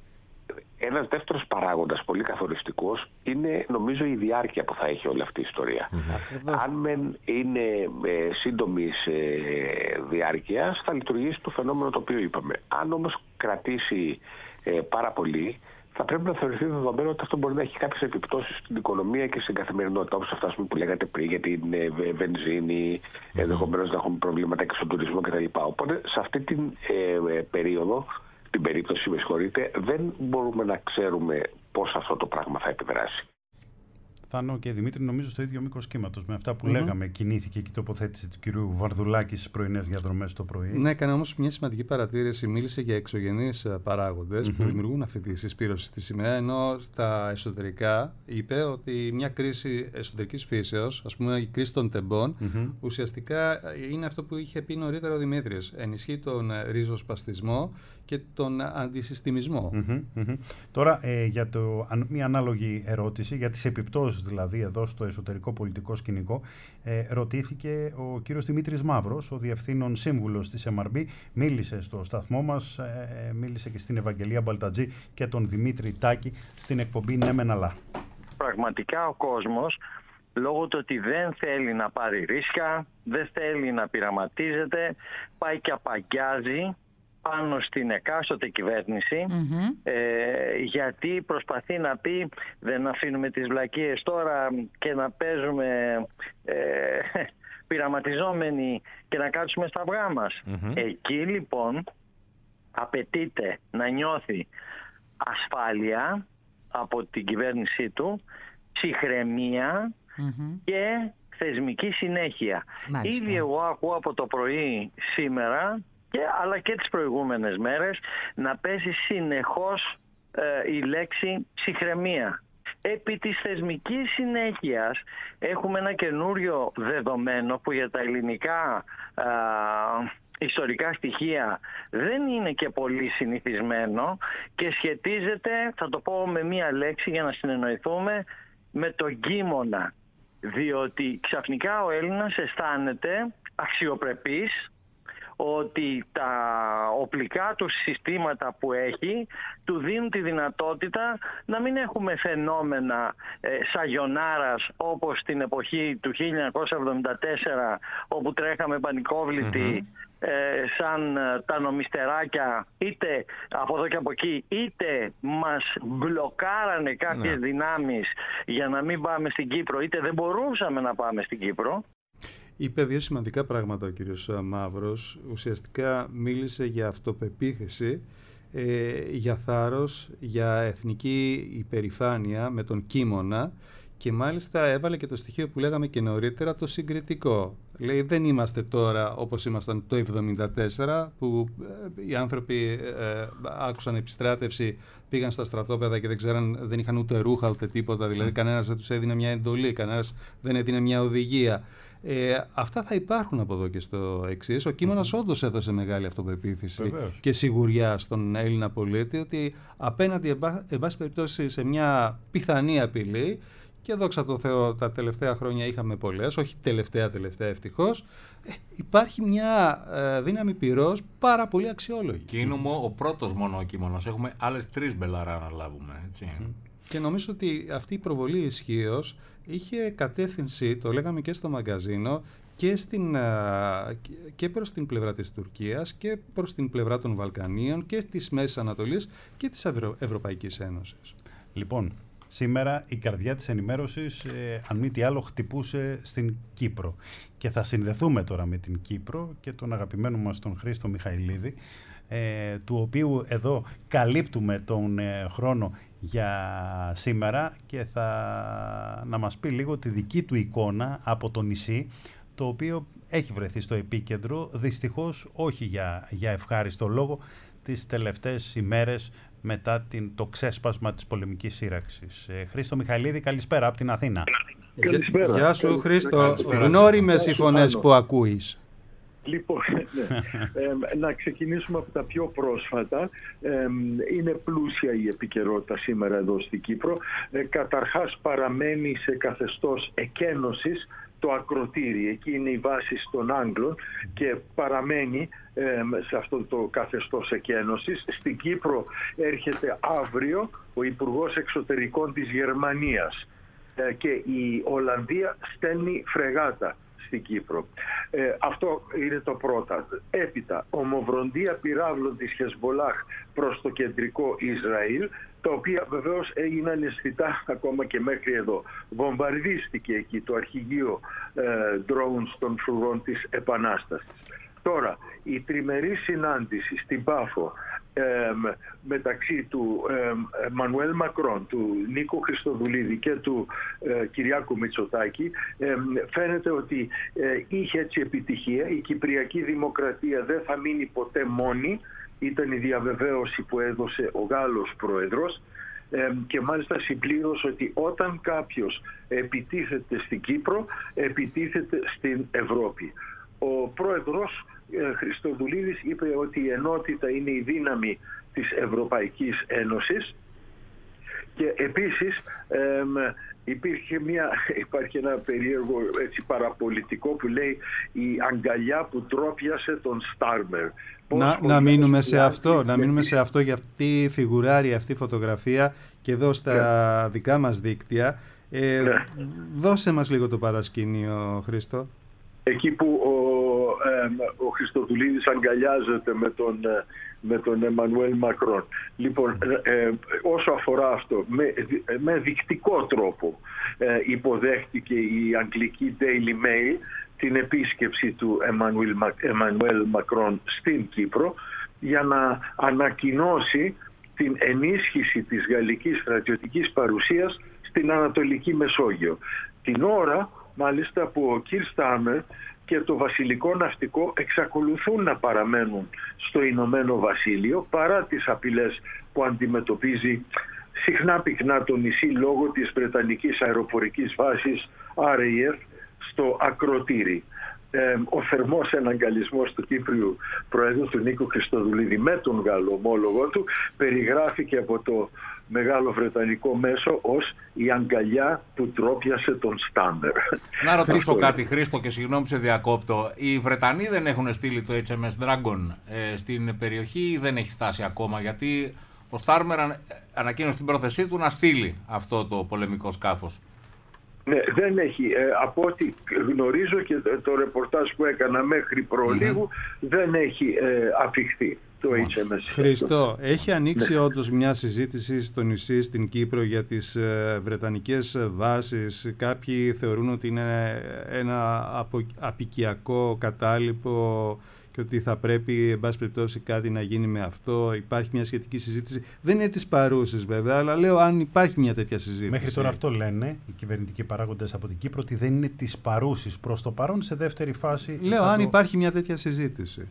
ένας δεύτερος παράγοντας πολύ καθοριστικός είναι νομίζω η διάρκεια που θα έχει όλη αυτή η ιστορία. Αν μεν είναι σύντομης διάρκειας, θα λειτουργήσει το φαινόμενο το οποίο είπαμε. Αν όμως κρατήσει πάρα πολύ, θα πρέπει να θεωρηθεί δεδομένο ότι αυτό μπορεί να έχει κάποιες επιπτώσεις στην οικονομία και στην καθημερινότητα, όπως αυτά που λέγατε πριν για την βενζίνη, ενδεχομένως να έχουμε προβλήματα και στον τουρισμό κτλ. Οπότε σε αυτή την περίοδο, την περίπτωση, με συγχωρείτε, δεν μπορούμε να ξέρουμε πώς αυτό το πράγμα θα επιδράσει. Θάνο και Δημήτρη, νομίζω στο ίδιο μήκος κύματος με αυτά που λέγαμε, κινήθηκε και η τοποθέτηση του κυρίου Βαρδουλάκη στις πρωινές διαδρομές το πρωί. Ναι, έκανε όμως μια σημαντική παρατήρηση. Μίλησε για εξωγενείς παράγοντες που δημιουργούν αυτή τη συσπήρωση στη σημαία, ενώ στα εσωτερικά είπε ότι μια κρίση εσωτερικής φύσεως, ας πούμε η κρίση των τεμπών, ουσιαστικά είναι αυτό που είχε πει νωρίτερα ο Δημήτρης. Ενισχύει τον ριζοσπαστισμό και τον αντισυστημισμό. Τώρα, για μια ανάλογη ερώτηση, για τις επιπτώσεις δηλαδή εδώ στο εσωτερικό πολιτικό σκηνικό, ρωτήθηκε ο κύριος Δημήτρης Μαύρος, ο διευθύνων σύμβουλος της MRB, μίλησε στο σταθμό μας, μίλησε και στην Ευαγγελία Μπαλτατζή και τον Δημήτρη Τάκη στην εκπομπή «Ναι μεν αλλά». Πραγματικά ο κόσμος, λόγω του ότι δεν θέλει να πάρει ρίσκα, δεν θέλει να πειραματίζεται, πάει και απαγκιάζει πάνω στην εκάστοτε κυβέρνηση, γιατί προσπαθεί να πει δεν αφήνουμε τις βλακίες τώρα και να παίζουμε πειραματιζόμενοι και να κάτσουμε στα αυγά μας. Εκεί λοιπόν απαιτείται να νιώθει ασφάλεια από την κυβέρνησή του, ψυχραιμία και θεσμική συνέχεια. Ήδη εγώ ακούω από το πρωί σήμερα αλλά και τις προηγούμενες μέρες να παίζει συνεχώς η λέξη ψυχραιμία. Επί της θεσμικής συνέχειας έχουμε ένα καινούριο δεδομένο που για τα ελληνικά ιστορικά στοιχεία δεν είναι και πολύ συνηθισμένο και σχετίζεται, θα το πω με μία λέξη για να συνεννοηθούμε, με τον κίμωνα. Διότι ξαφνικά ο Έλληνας αισθάνεται αξιοπρεπής, ότι τα οπλικά του συστήματα που έχει του δίνουν τη δυνατότητα να μην έχουμε φαινόμενα σαγιονάρας όπως την εποχή του 1974, όπου τρέχαμε πανικόβλητοι σαν τα νομιστεράκια, είτε από εδώ και από εκεί, είτε μας μπλοκάρανε κάποιες δυνάμεις για να μην πάμε στην Κύπρο, είτε δεν μπορούσαμε να πάμε στην Κύπρο. Είπε δύο σημαντικά πράγματα ο κύριος Μαύρος. Ουσιαστικά μίλησε για αυτοπεποίθηση, για θάρρος, για εθνική υπερηφάνεια με τον κίμωνα και μάλιστα έβαλε και το στοιχείο που λέγαμε και νωρίτερα, το συγκριτικό. Λέει δεν είμαστε τώρα όπως ήμασταν το 1974 που οι άνθρωποι άκουσαν επιστράτευση, πήγαν στα στρατόπεδα και δεν είχαν ούτε ρούχα ούτε τίποτα, δηλαδή κανένας δεν τους έδινε μια εντολή, κανένας δεν έδινε μια οδηγία. Αυτά θα υπάρχουν από εδώ και στο εξής. Ο Κίμωνας όντως έδωσε μεγάλη αυτοπεποίθηση Βεβαίως. και σιγουριά στον Έλληνα πολίτη ότι απέναντι, εν πάση περιπτώσει, σε μια πιθανή απειλή, και δόξα τω Θεώ τα τελευταία χρόνια είχαμε πολλές, όχι τελευταία ευτυχώς, υπάρχει μια δύναμη πυρός πάρα πολύ αξιόλογη. Και είναι ο πρώτος μόνο ο Κίμωνας. Έχουμε άλλες 3 μπελαρά να λάβουμε. Έτσι. Και νομίζω ότι αυτή η προβολή ισχύως είχε κατεύθυνση, το λέγαμε και στο μαγκαζίνο, και προς την πλευρά της Τουρκίας και προς την πλευρά των Βαλκανίων και της Μέσης Ανατολής και της Ευρωπαϊκής Ένωσης. Λοιπόν, σήμερα η καρδιά της ενημέρωσης, αν μη τι άλλο, χτυπούσε στην Κύπρο. Και θα συνδεθούμε τώρα με την Κύπρο και τον αγαπημένο μας τον Χρήστο Μιχαηλίδη, του οποίου εδώ καλύπτουμε τον χρόνο για σήμερα και να μας πει λίγο τη δική του εικόνα από το νησί, το οποίο έχει βρεθεί στο επίκεντρο, δυστυχώς όχι για ευχάριστο λόγο, τις τελευταίες ημέρες μετά το ξέσπασμα της πολεμικής σύραξης. Χρήστο Μιχαηλίδη, καλησπέρα από την Αθήνα. Καλησπέρα. Γεια σου Χρήστο, γνώριμες οι φωνές που ακούεις. Λοιπόν, να ξεκινήσουμε από τα πιο πρόσφατα. Είναι πλούσια η επικαιρότητα σήμερα εδώ στην Κύπρο. Καταρχάς παραμένει σε καθεστώς εκένωσης το ακροτήρι. Εκεί είναι η βάση των Άγγλων και παραμένει σε αυτό το καθεστώς εκένωσης. Στην Κύπρο έρχεται αύριο ο Υπουργός Εξωτερικών της Γερμανίας και η Ολλανδία στέλνει φρεγάτα στην Κύπρο. Αυτό είναι το πρώτο. Έπειτα, ομοβροντία πυράβλων της Χεσμολάχ προς το κεντρικό Ισραήλ, τα οποία βεβαίως έγιναν αισθητά ακόμα και μέχρι εδώ. Βομβαρδίστηκε εκεί το αρχηγείο drones των φρουρών της Επανάστασης. Τώρα, η τριμερή συνάντηση στην Πάφο μεταξύ του Εμμανουέλ Μακρόν, του Νίκο Χριστοδουλίδη και του Κυριάκου Μητσοτάκη φαίνεται ότι είχε έτσι επιτυχία. Η Κυπριακή Δημοκρατία δεν θα μείνει ποτέ μόνη, ήταν η διαβεβαίωση που έδωσε ο Γάλλος Πρόεδρος και μάλιστα συμπλήρωσε ότι όταν κάποιος επιτίθεται στην Κύπρο, επιτίθεται στην Ευρώπη. Ο πρόεδρος Χριστοδουλίδης είπε ότι η ενότητα είναι η δύναμη της Ευρωπαϊκής Ένωσης και επίσης υπάρχει ένα περίεργο παραπολιτικό που λέει η αγκαλιά που τρόπιασε τον Στάρμερ. Να μείνουμε σε αυτό, για αυτή φιγουράρει αυτή η φωτογραφία και εδώ στα δικά μας δίκτυα. Δώσε μας λίγο το παρασκήνιο, Χρήστο. Εκεί που ο Χριστοδουλίδης αγκαλιάζεται με τον Εμμανουέλ Μακρόν. Λοιπόν, όσο αφορά αυτό, με δεικτικό τρόπο υποδέχτηκε η αγγλική Daily Mail την επίσκεψη του Εμμανουέλ Μακρόν στην Κύπρο για να ανακοινώσει την ενίσχυση της γαλλικής στρατιωτικής παρουσίας στην Ανατολική Μεσόγειο. Την ώρα μάλιστα που ο Κιρ Στάρμερ και το βασιλικό ναυτικό εξακολουθούν να παραμένουν στο Ηνωμένο Βασίλειο παρά τις απειλές που αντιμετωπίζει συχνά πυκνά το νησί λόγω της Βρετανικής αεροπορικής βάσης RAF στο ακροτήρι. Ο θερμός εναγκαλισμός του Κύπριου Προέδρου του Νίκου Χριστοδουλίδη με τον Γάλλο ομόλογο του περιγράφηκε από το μεγάλο βρετανικό μέσο ως η αγκαλιά που τρόπιασε τον Στάμερ. Να ρωτήσω κάτι, Χρήστο, και συγγνώμη σε διακόπτω. Οι Βρετανοί δεν έχουν στείλει το HMS Dragon στην περιοχή ή δεν έχει φτάσει ακόμα? Γιατί ο Στάρμερ ανακοίνωσε την πρόθεσή του να στείλει αυτό το πολεμικό σκάφος. Ναι, δεν έχει. Από ό,τι γνωρίζω και το ρεπορτάζ που έκανα μέχρι προλίγου, δεν έχει αφιχθεί το HMS. Χρήστο, έχει ανοίξει όντως μια συζήτηση στο νησί, στην Κύπρο, για τις βρετανικές βάσεις? Κάποιοι θεωρούν ότι είναι ένα απικιακό κατάλοιπο και ότι θα πρέπει, εν πάση περιπτώσει, κάτι να γίνει με αυτό. Υπάρχει μια σχετική συζήτηση. Δεν είναι της παρούσης βέβαια, αλλά λέω αν υπάρχει μια τέτοια συζήτηση. Μέχρι τώρα αυτό λένε οι κυβερνητικοί παράγοντες από την Κύπρο, ότι δεν είναι της παρούσης. Προς το παρόν, σε δεύτερη φάση. Λέω αν υπάρχει μια τέτοια συζήτηση.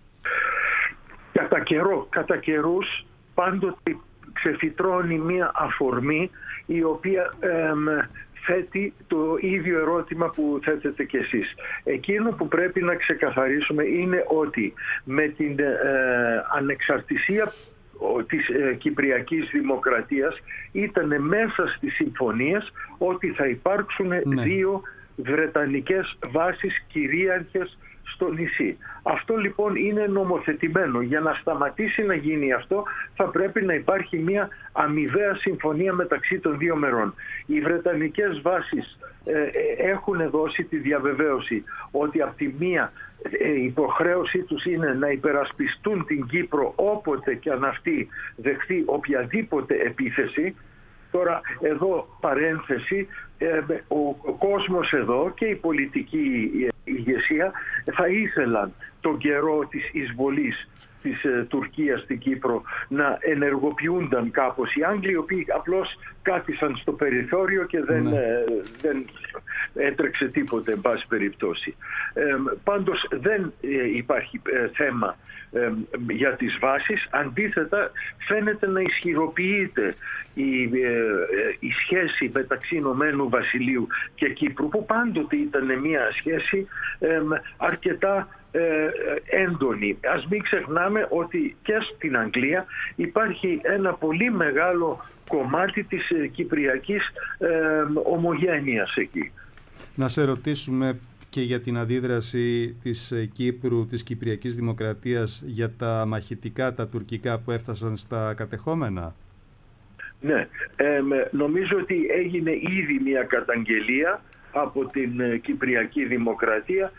Κατά καιρούς πάντοτε ξεφυτρώνει μια αφορμή η οποία θέτει το ίδιο ερώτημα που θέτετε κι εσείς. Εκείνο που πρέπει να ξεκαθαρίσουμε είναι ότι με την ανεξαρτησία της Κυπριακής Δημοκρατίας ήταν μέσα στις συμφωνίες ότι θα υπάρξουν δύο βρετανικές βάσεις κυρίαρχες στο νησί. Αυτό λοιπόν είναι νομοθετημένο. Για να σταματήσει να γίνει αυτό θα πρέπει να υπάρχει μια αμοιβαία συμφωνία μεταξύ των δύο μερών. Οι βρετανικές βάσεις έχουν δώσει τη διαβεβαίωση ότι από τη μία η υποχρέωσή τους είναι να υπερασπιστούν την Κύπρο όποτε και αν αυτή δεχτεί οποιαδήποτε επίθεση. Τώρα εδώ παρένθεση, ο κόσμος εδώ και η πολιτική ηγεσία θα ήθελαν τον καιρό της εισβολής της Τουρκίας στην Κύπρο να ενεργοποιούνταν κάπως οι Άγγλοι, οι οποίοι απλώς κάθισαν στο περιθώριο και δεν έτρεξε τίποτε εν πάση περιπτώσει. Πάντως δεν υπάρχει θέμα για τις βάσεις. Αντίθετα φαίνεται να ισχυροποιείται η σχέση μεταξύ Ηνωμένου Βασιλείου και Κύπρου, που πάντοτε ήταν μια σχέση αρκετά έντονη. Ας μην ξεχνάμε ότι και στην Αγγλία υπάρχει ένα πολύ μεγάλο κομμάτι της κυπριακής ομογένειας εκεί. Να σε ρωτήσουμε και για την αντίδραση της Κύπρου, της Κυπριακής Δημοκρατίας, για τα μαχητικά, τα τουρκικά που έφτασαν στα κατεχόμενα. Ναι, νομίζω ότι έγινε ήδη μια καταγγελία από την Κυπριακή Δημοκρατία.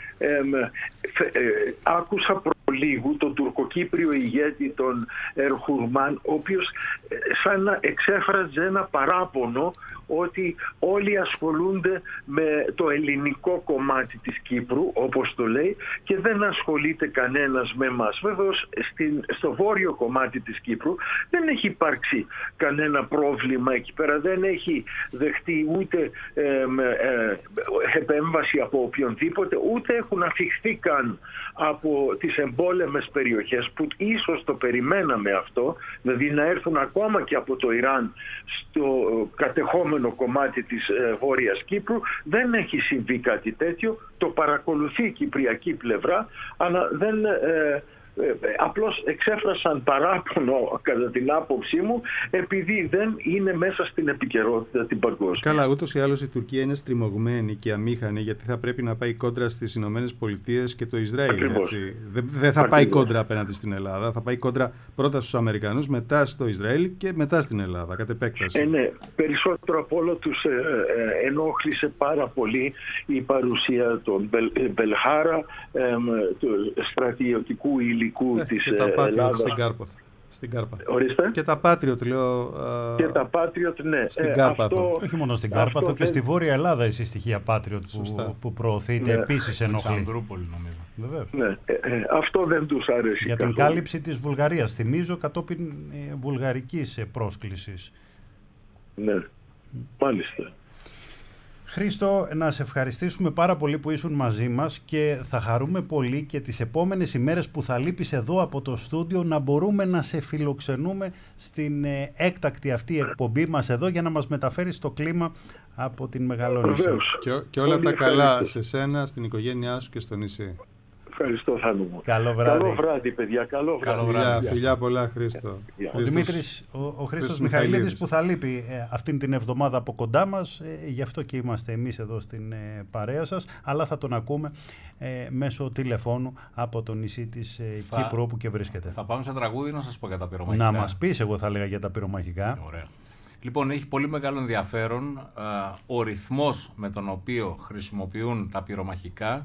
Άκουσα προλίγου τον τουρκοκύπριο ηγέτη τον Ερχουρμάν, ο οποίος σαν να εξέφραζε ένα παράπονο ότι όλοι ασχολούνται με το ελληνικό κομμάτι της Κύπρου, όπως το λέει, και δεν ασχολείται κανένας με εμάς. Βέβαιως στο βόρειο κομμάτι της Κύπρου δεν έχει υπάρξει κανένα πρόβλημα εκεί πέρα, δεν έχει δεχτεί ούτε επέμβαση από οποιονδήποτε, ούτε έχουν αφιχθεί καν από τις εμπόλεμες περιοχές που ίσως το περιμέναμε αυτό, δηλαδή να έρθουν ακόμα και από το Ιράν στο κατεχόμενο κομμάτι της Βόρειας Κύπρου. Δεν έχει συμβεί κάτι τέτοιο, το παρακολουθεί η κυπριακή πλευρά, αλλά δεν... απλώς εξέφρασαν παράπονο κατά την άποψή μου, επειδή δεν είναι μέσα στην επικαιρότητα την παγκόσμια. Καλά, ούτως ή άλλως η Τουρκία είναι στριμωγμένη και αμήχανη, γιατί θα πρέπει να πάει κόντρα στις Ηνωμένες Πολιτείες και το Ισραήλ. Έτσι. Δεν θα πάει κόντρα απέναντι στην Ελλάδα, θα πάει κόντρα πρώτα στους Αμερικανούς, μετά στο Ισραήλ και μετά στην Ελλάδα, κατ' επέκταση. Ναι, περισσότερο από όλο τους ενόχλησε πάρα πολύ η παρουσία των Μπελχάρα, του στρατιωτικού υλικού της και τα Ελλάδας. Στην Κάρπαθο. Ορίστε. Και τα Patriot, λέω. Και τα Patriot, ναι. Στην Κάρπαθο. Όχι μόνο στην Κάρπαθο, και στη Βόρεια Ελλάδα η στοιχεία Patriot που προωθείται επίσης ενοχλεί. Ανδρούπολη, νομίζω. Βεβαίως. Ναι, αυτό δεν τους άρεσε. Για την κάλυψη της Βουλγαρίας, θυμίζω, κατόπιν βουλγαρικής πρόσκλησης. Ναι, μάλιστα. Χρήστο, να σε ευχαριστήσουμε πάρα πολύ που ήσουν μαζί μας και θα χαρούμε πολύ και τις επόμενες ημέρες που θα λείπεις εδώ από το στούντιο να μπορούμε να σε φιλοξενούμε στην έκτακτη αυτή εκπομπή μας εδώ για να μας μεταφέρεις το κλίμα από την Μεγαλόνισο. Και όλα τα καλά σε σένα, στην οικογένειά σου και στο νησί. Ευχαριστώ, Θάνο μου. Καλό βράδυ. Καλό βράδυ, παιδιά. Καλό βράδυ. Φιλιά πολλά, Χρήστο. Ο Δημήτρης, ο Χρήστος Μιχαηλίδης που θα λείπει αυτήν την εβδομάδα από κοντά μας, γι' αυτό και είμαστε εμείς εδώ στην παρέα σας, αλλά θα τον ακούμε μέσω τηλεφώνου από το νησί της Κύπρου, όπου και βρίσκεται. Θα πάμε σε τραγούδι να σας πω για τα πυρομαχικά. Να μας πεις, εγώ θα έλεγα για τα πυρομαχικά. Ωραία. Λοιπόν, έχει πολύ μεγάλο ενδιαφέρον ο ρυθμός με τον οποίο χρησιμοποιούν τα πυρομαχικά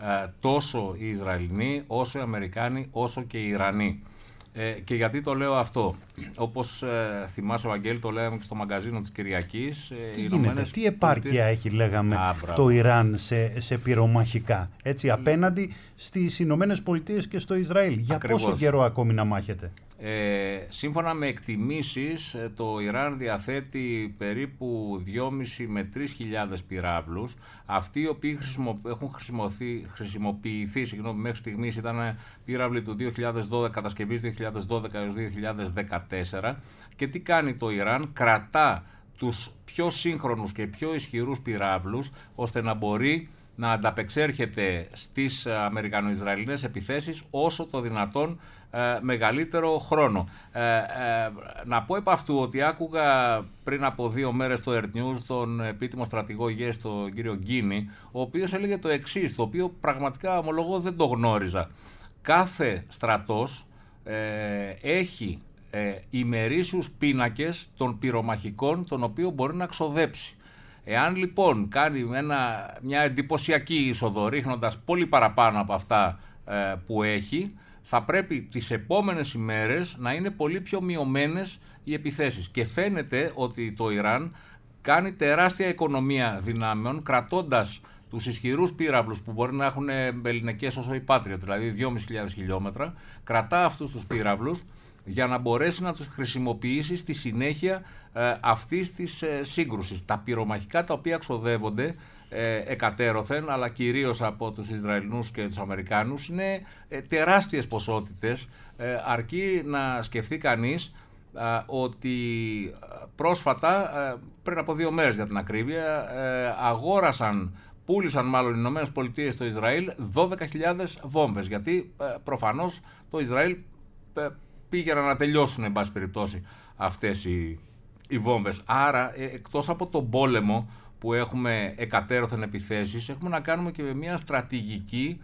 τόσο οι Ισραηλινοί, όσο οι Αμερικάνοι, όσο και οι Ιρανοί. Και γιατί το λέω αυτό? Όπως θυμάσαι, Βαγγέλη, το λέγαμε και στο μαγκαζίνο της Κυριακής. Τι επάρκεια έχει, λέγαμε, το Ιράν σε πυρομαχικά, έτσι, απέναντι στις Ηνωμένες Πολιτείες και στο Ισραήλ? Για Ακριβώς. πόσο καιρό ακόμη να μάχεται? Σύμφωνα με εκτιμήσεις, το Ιράν διαθέτει περίπου 2.500 με 3.000 πυράβλους. Αυτοί οι οποίοι έχουν χρησιμοποιηθεί μέχρι στιγμής ήταν πύραυλοι του 2012, κατασκευής 2012 έως 2014. Και τι κάνει το Ιράν? Κρατά τους πιο σύγχρονους και πιο ισχυρούς πυράβλους, ώστε να μπορεί να ανταπεξέρχεται στις Αμερικανοϊσραηλινές επιθέσεις όσο το δυνατόν μεγαλύτερο χρόνο. Να πω επ' αυτού ότι άκουγα πριν από 2 μέρες στο Earth News τον επίτιμο στρατηγό ΓΕΣ, τον κύριο Γκίνη, ο οποίος έλεγε το εξής, το οποίο πραγματικά ομολογώ δεν το γνώριζα. Κάθε στρατός έχει ημερήσιους πίνακες των πυρομαχικών, τον οποίο μπορεί να ξοδέψει. Εάν λοιπόν κάνει μια εντυπωσιακή είσοδο ρίχνοντας πολύ παραπάνω από αυτά που έχει, θα πρέπει τις επόμενες ημέρες να είναι πολύ πιο μειωμένες οι επιθέσεις. Και φαίνεται ότι το Ιράν κάνει τεράστια οικονομία δυνάμεων, κρατώντας τους ισχυρούς πύραυλους που μπορεί να έχουν ελληνικές όσο η Patriot, δηλαδή 2.500 χιλιόμετρα, κρατά αυτούς τους πύραυλους για να μπορέσει να τους χρησιμοποιήσει στη συνέχεια αυτής της σύγκρουσης. Τα πυρομαχικά τα οποία ξοδεύονται εκατέρωθεν, αλλά κυρίως από τους Ισραηλινούς και τους Αμερικάνους, είναι τεράστιες ποσότητες, αρκεί να σκεφτεί κανείς ότι πρόσφατα, πριν από 2 μέρες για την ακρίβεια, πούλησαν μάλλον οι Ηνωμένες Πολιτείες στο Ισραήλ 12.000 βόμβες, γιατί προφανώς το Ισραήλ πήγαιναν να τελειώσουν, εν πάση περιπτώσει, αυτές οι βόμβες. Άρα, εκτός από τον πόλεμο που έχουμε εκατέρωθεν επιθέσεις, έχουμε να κάνουμε και με μια στρατηγική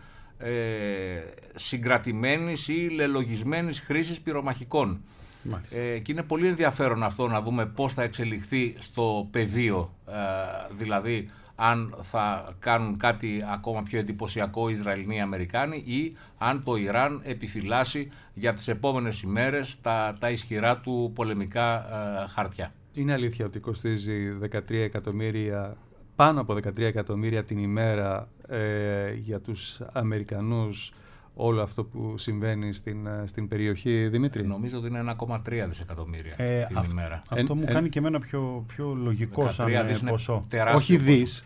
συγκρατημένης ή λελογισμένης χρήσης πυρομαχικών. Και είναι πολύ ενδιαφέρον αυτό να δούμε πώς θα εξελιχθεί στο πεδίο, δηλαδή αν θα κάνουν κάτι ακόμα πιο εντυπωσιακό οι Ισραηλοί οι Αμερικάνοι, ή αν το Ιράν επιφυλάσσει για τις επόμενες ημέρες τα ισχυρά του πολεμικά χαρτιά. Είναι αλήθεια ότι κοστίζει 13 εκατομμύρια, πάνω από 13 εκατομμύρια την ημέρα για τους Αμερικανούς όλο αυτό που συμβαίνει στην περιοχή, Δημήτρη? Νομίζω ότι είναι 1,3 δισεκατομμύρια την ημέρα. Αυτό μου κάνει και εμένα πιο λογικό σαν ποσό. Όχι δις.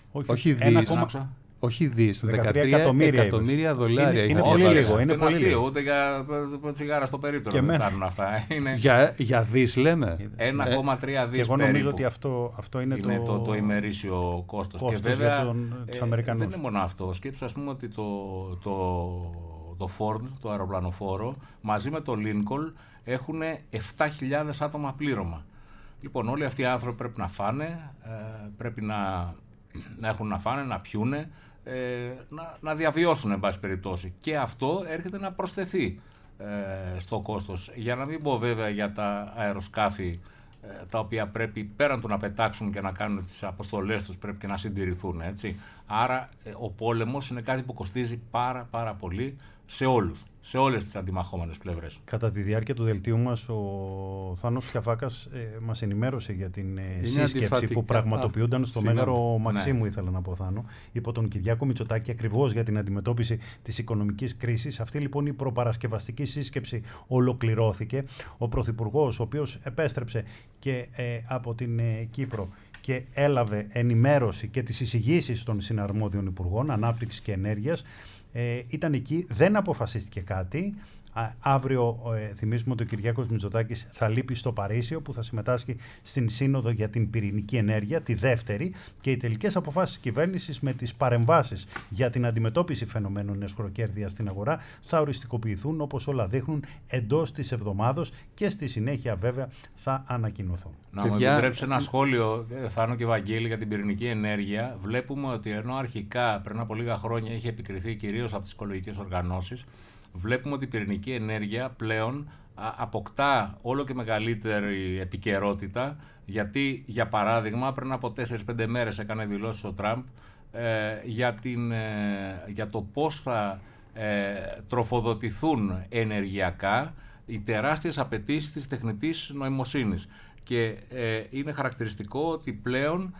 Όχι δις, 13 εκατομμύρια δολάρια. Είναι πολύ λίγο. Είναι πολύ λίγο. Ούτε για τσιγάρα στο περίπτωμα δεν φτάνουν αυτά. Για δις λέμε. 1,3 δις. Και εγώ νομίζω ότι αυτό είναι το ημερήσιο κόστος. Και βέβαια δεν είναι μόνο αυτό. Σκέψου, ας πούμε, ότι το Ford, το αεροπλανοφόρο, μαζί με το Lincoln έχουν 7.000 άτομα πλήρωμα. Λοιπόν, όλοι αυτοί οι άνθρωποι πρέπει να φάνε, πρέπει να έχουν να φάνε, να πιούνε, να διαβιώσουν, εν πάση περιπτώσει. Και αυτό έρχεται να προσθεθεί στο κόστος. Για να μην πω βέβαια για τα αεροσκάφη, τα οποία πρέπει πέραν του να πετάξουν και να κάνουν τις αποστολές τους, πρέπει και να συντηρηθούν, έτσι. Άρα ο πόλεμος είναι κάτι που κοστίζει πάρα πολύ σε όλες τις αντιμαχόμενες πλευρές. Κατά τη διάρκεια του δελτίου μας, ο Θάνος Σιαφάκας μας ενημέρωσε για την σύσκεψη που πραγματοποιούνταν στο Μέγαρο Μαξίμου, ήθελα να πω, Θάνο, υπό τον Κυριάκο Μητσοτάκη, ακριβώς για την αντιμετώπιση της οικονομικής κρίσης. Αυτή λοιπόν η προπαρασκευαστική σύσκεψη ολοκληρώθηκε. Ο Πρωθυπουργός, ο οποίος επέστρεψε και από την Κύπρο και έλαβε ενημέρωση και τις εισηγήσεις των συναρμόδιων Υπουργών Ανάπτυξης και Ενέργειας, ήταν εκεί, δεν αποφασίστηκε κάτι. Αύριο θυμίζουμε ότι ο Κυριάκος Μητσοτάκης θα λείπει στο Παρίσι, όπου θα συμμετάσχει στην Σύνοδο για την Πυρηνική Ενέργεια, τη δεύτερη, και οι τελικές αποφάσεις της κυβέρνησης με τις παρεμβάσεις για την αντιμετώπιση φαινομένων εσχροκέρδειας στην αγορά θα οριστικοποιηθούν, όπως όλα δείχνουν, εντός της εβδομάδος, και στη συνέχεια βέβαια θα ανακοινωθούν. Να μου επιτρέψει ένα σχόλιο, Θάνο και Βαγγέλη, για την πυρηνική ενέργεια. Βλέπουμε ότι ενώ αρχικά πριν από λίγα χρόνια είχε επικριθεί κυρίως από τις οικολογικές οργανώσεις, βλέπουμε ότι η πυρηνική ενέργεια πλέον αποκτά όλο και μεγαλύτερη επικαιρότητα, γιατί, για παράδειγμα, πριν από 4-5 μέρες έκανε δηλώσεις ο Τραμπ για το πώς θα τροφοδοτηθούν ενεργειακά οι τεράστιες απαιτήσεις της τεχνητής νοημοσύνης. Και είναι χαρακτηριστικό ότι πλέον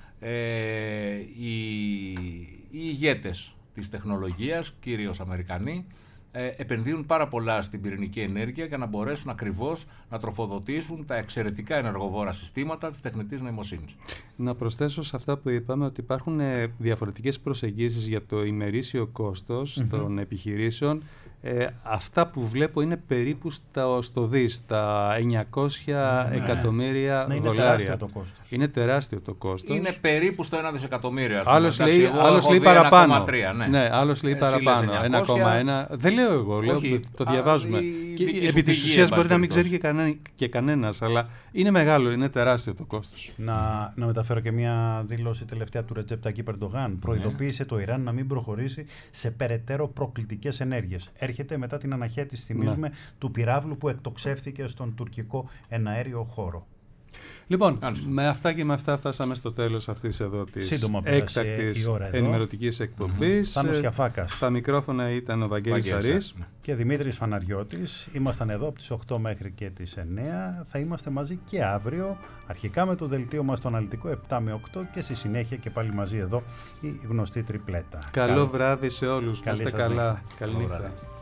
οι ηγέτες της τεχνολογίας, κυρίως Αμερικανοί, επενδύουν πάρα πολλά στην πυρηνική ενέργεια για να μπορέσουν ακριβώς να τροφοδοτήσουν τα εξαιρετικά ενεργοβόρα συστήματα της τεχνητής νοημοσύνης. Να προσθέσω σε αυτά που είπαμε ότι υπάρχουν διαφορετικές προσεγγίσεις για το ημερήσιο κόστος των επιχειρήσεων αυτά που βλέπω είναι περίπου στο δις, τα 900 εκατομμύρια είναι δολάρια. τεράστιο το κόστος. Είναι τεράστιο το κόστος. Είναι περίπου στο 1 δισεκατομμύριο. Άλλος λέει παραπάνω. 1,3, ναι, άλλος λέει παραπάνω. 1,1. Δεν λέω εγώ, λέω το διαβάζουμε. Επί της ουσίας μπορεί να μην ξέρει και κανένας, αλλά είναι μεγάλο, είναι τεράστιο το κόστος. Να μεταφέρω και μια δήλωση τελευταία του Ρετζέπ Ταγίπ Ερντογάν. Προειδοποίησε το Ιράν να μην προχωρήσει σε περαιτέρω προκλητικές ενέργειες. Έρχεται μετά την αναχέτηση, θυμίζουμε, του πυράβλου που εκτοξεύθηκε στον τουρκικό εναέριο χώρο. Λοιπόν, με αυτά και με αυτά φτάσαμε στο τέλος αυτής εδώ της έκτακτης ενημερωτικής εκπομπής. Θάνος Κιαφάκας. Στα μικρόφωνα ήταν ο Βαγγέλης Σαρής και Δημήτρης Φαναριώτης. Ήμασταν εδώ από τις 8 μέχρι και τις 9. Θα είμαστε μαζί και αύριο, αρχικά με το δελτίο μας το αναλυτικό 7 με 8 και στη συνέχεια και πάλι μαζί εδώ η γνωστή τριπλέτα. Καλό βράδυ σε όλους. Καλή Είστε καλά. Καλή νύχτα.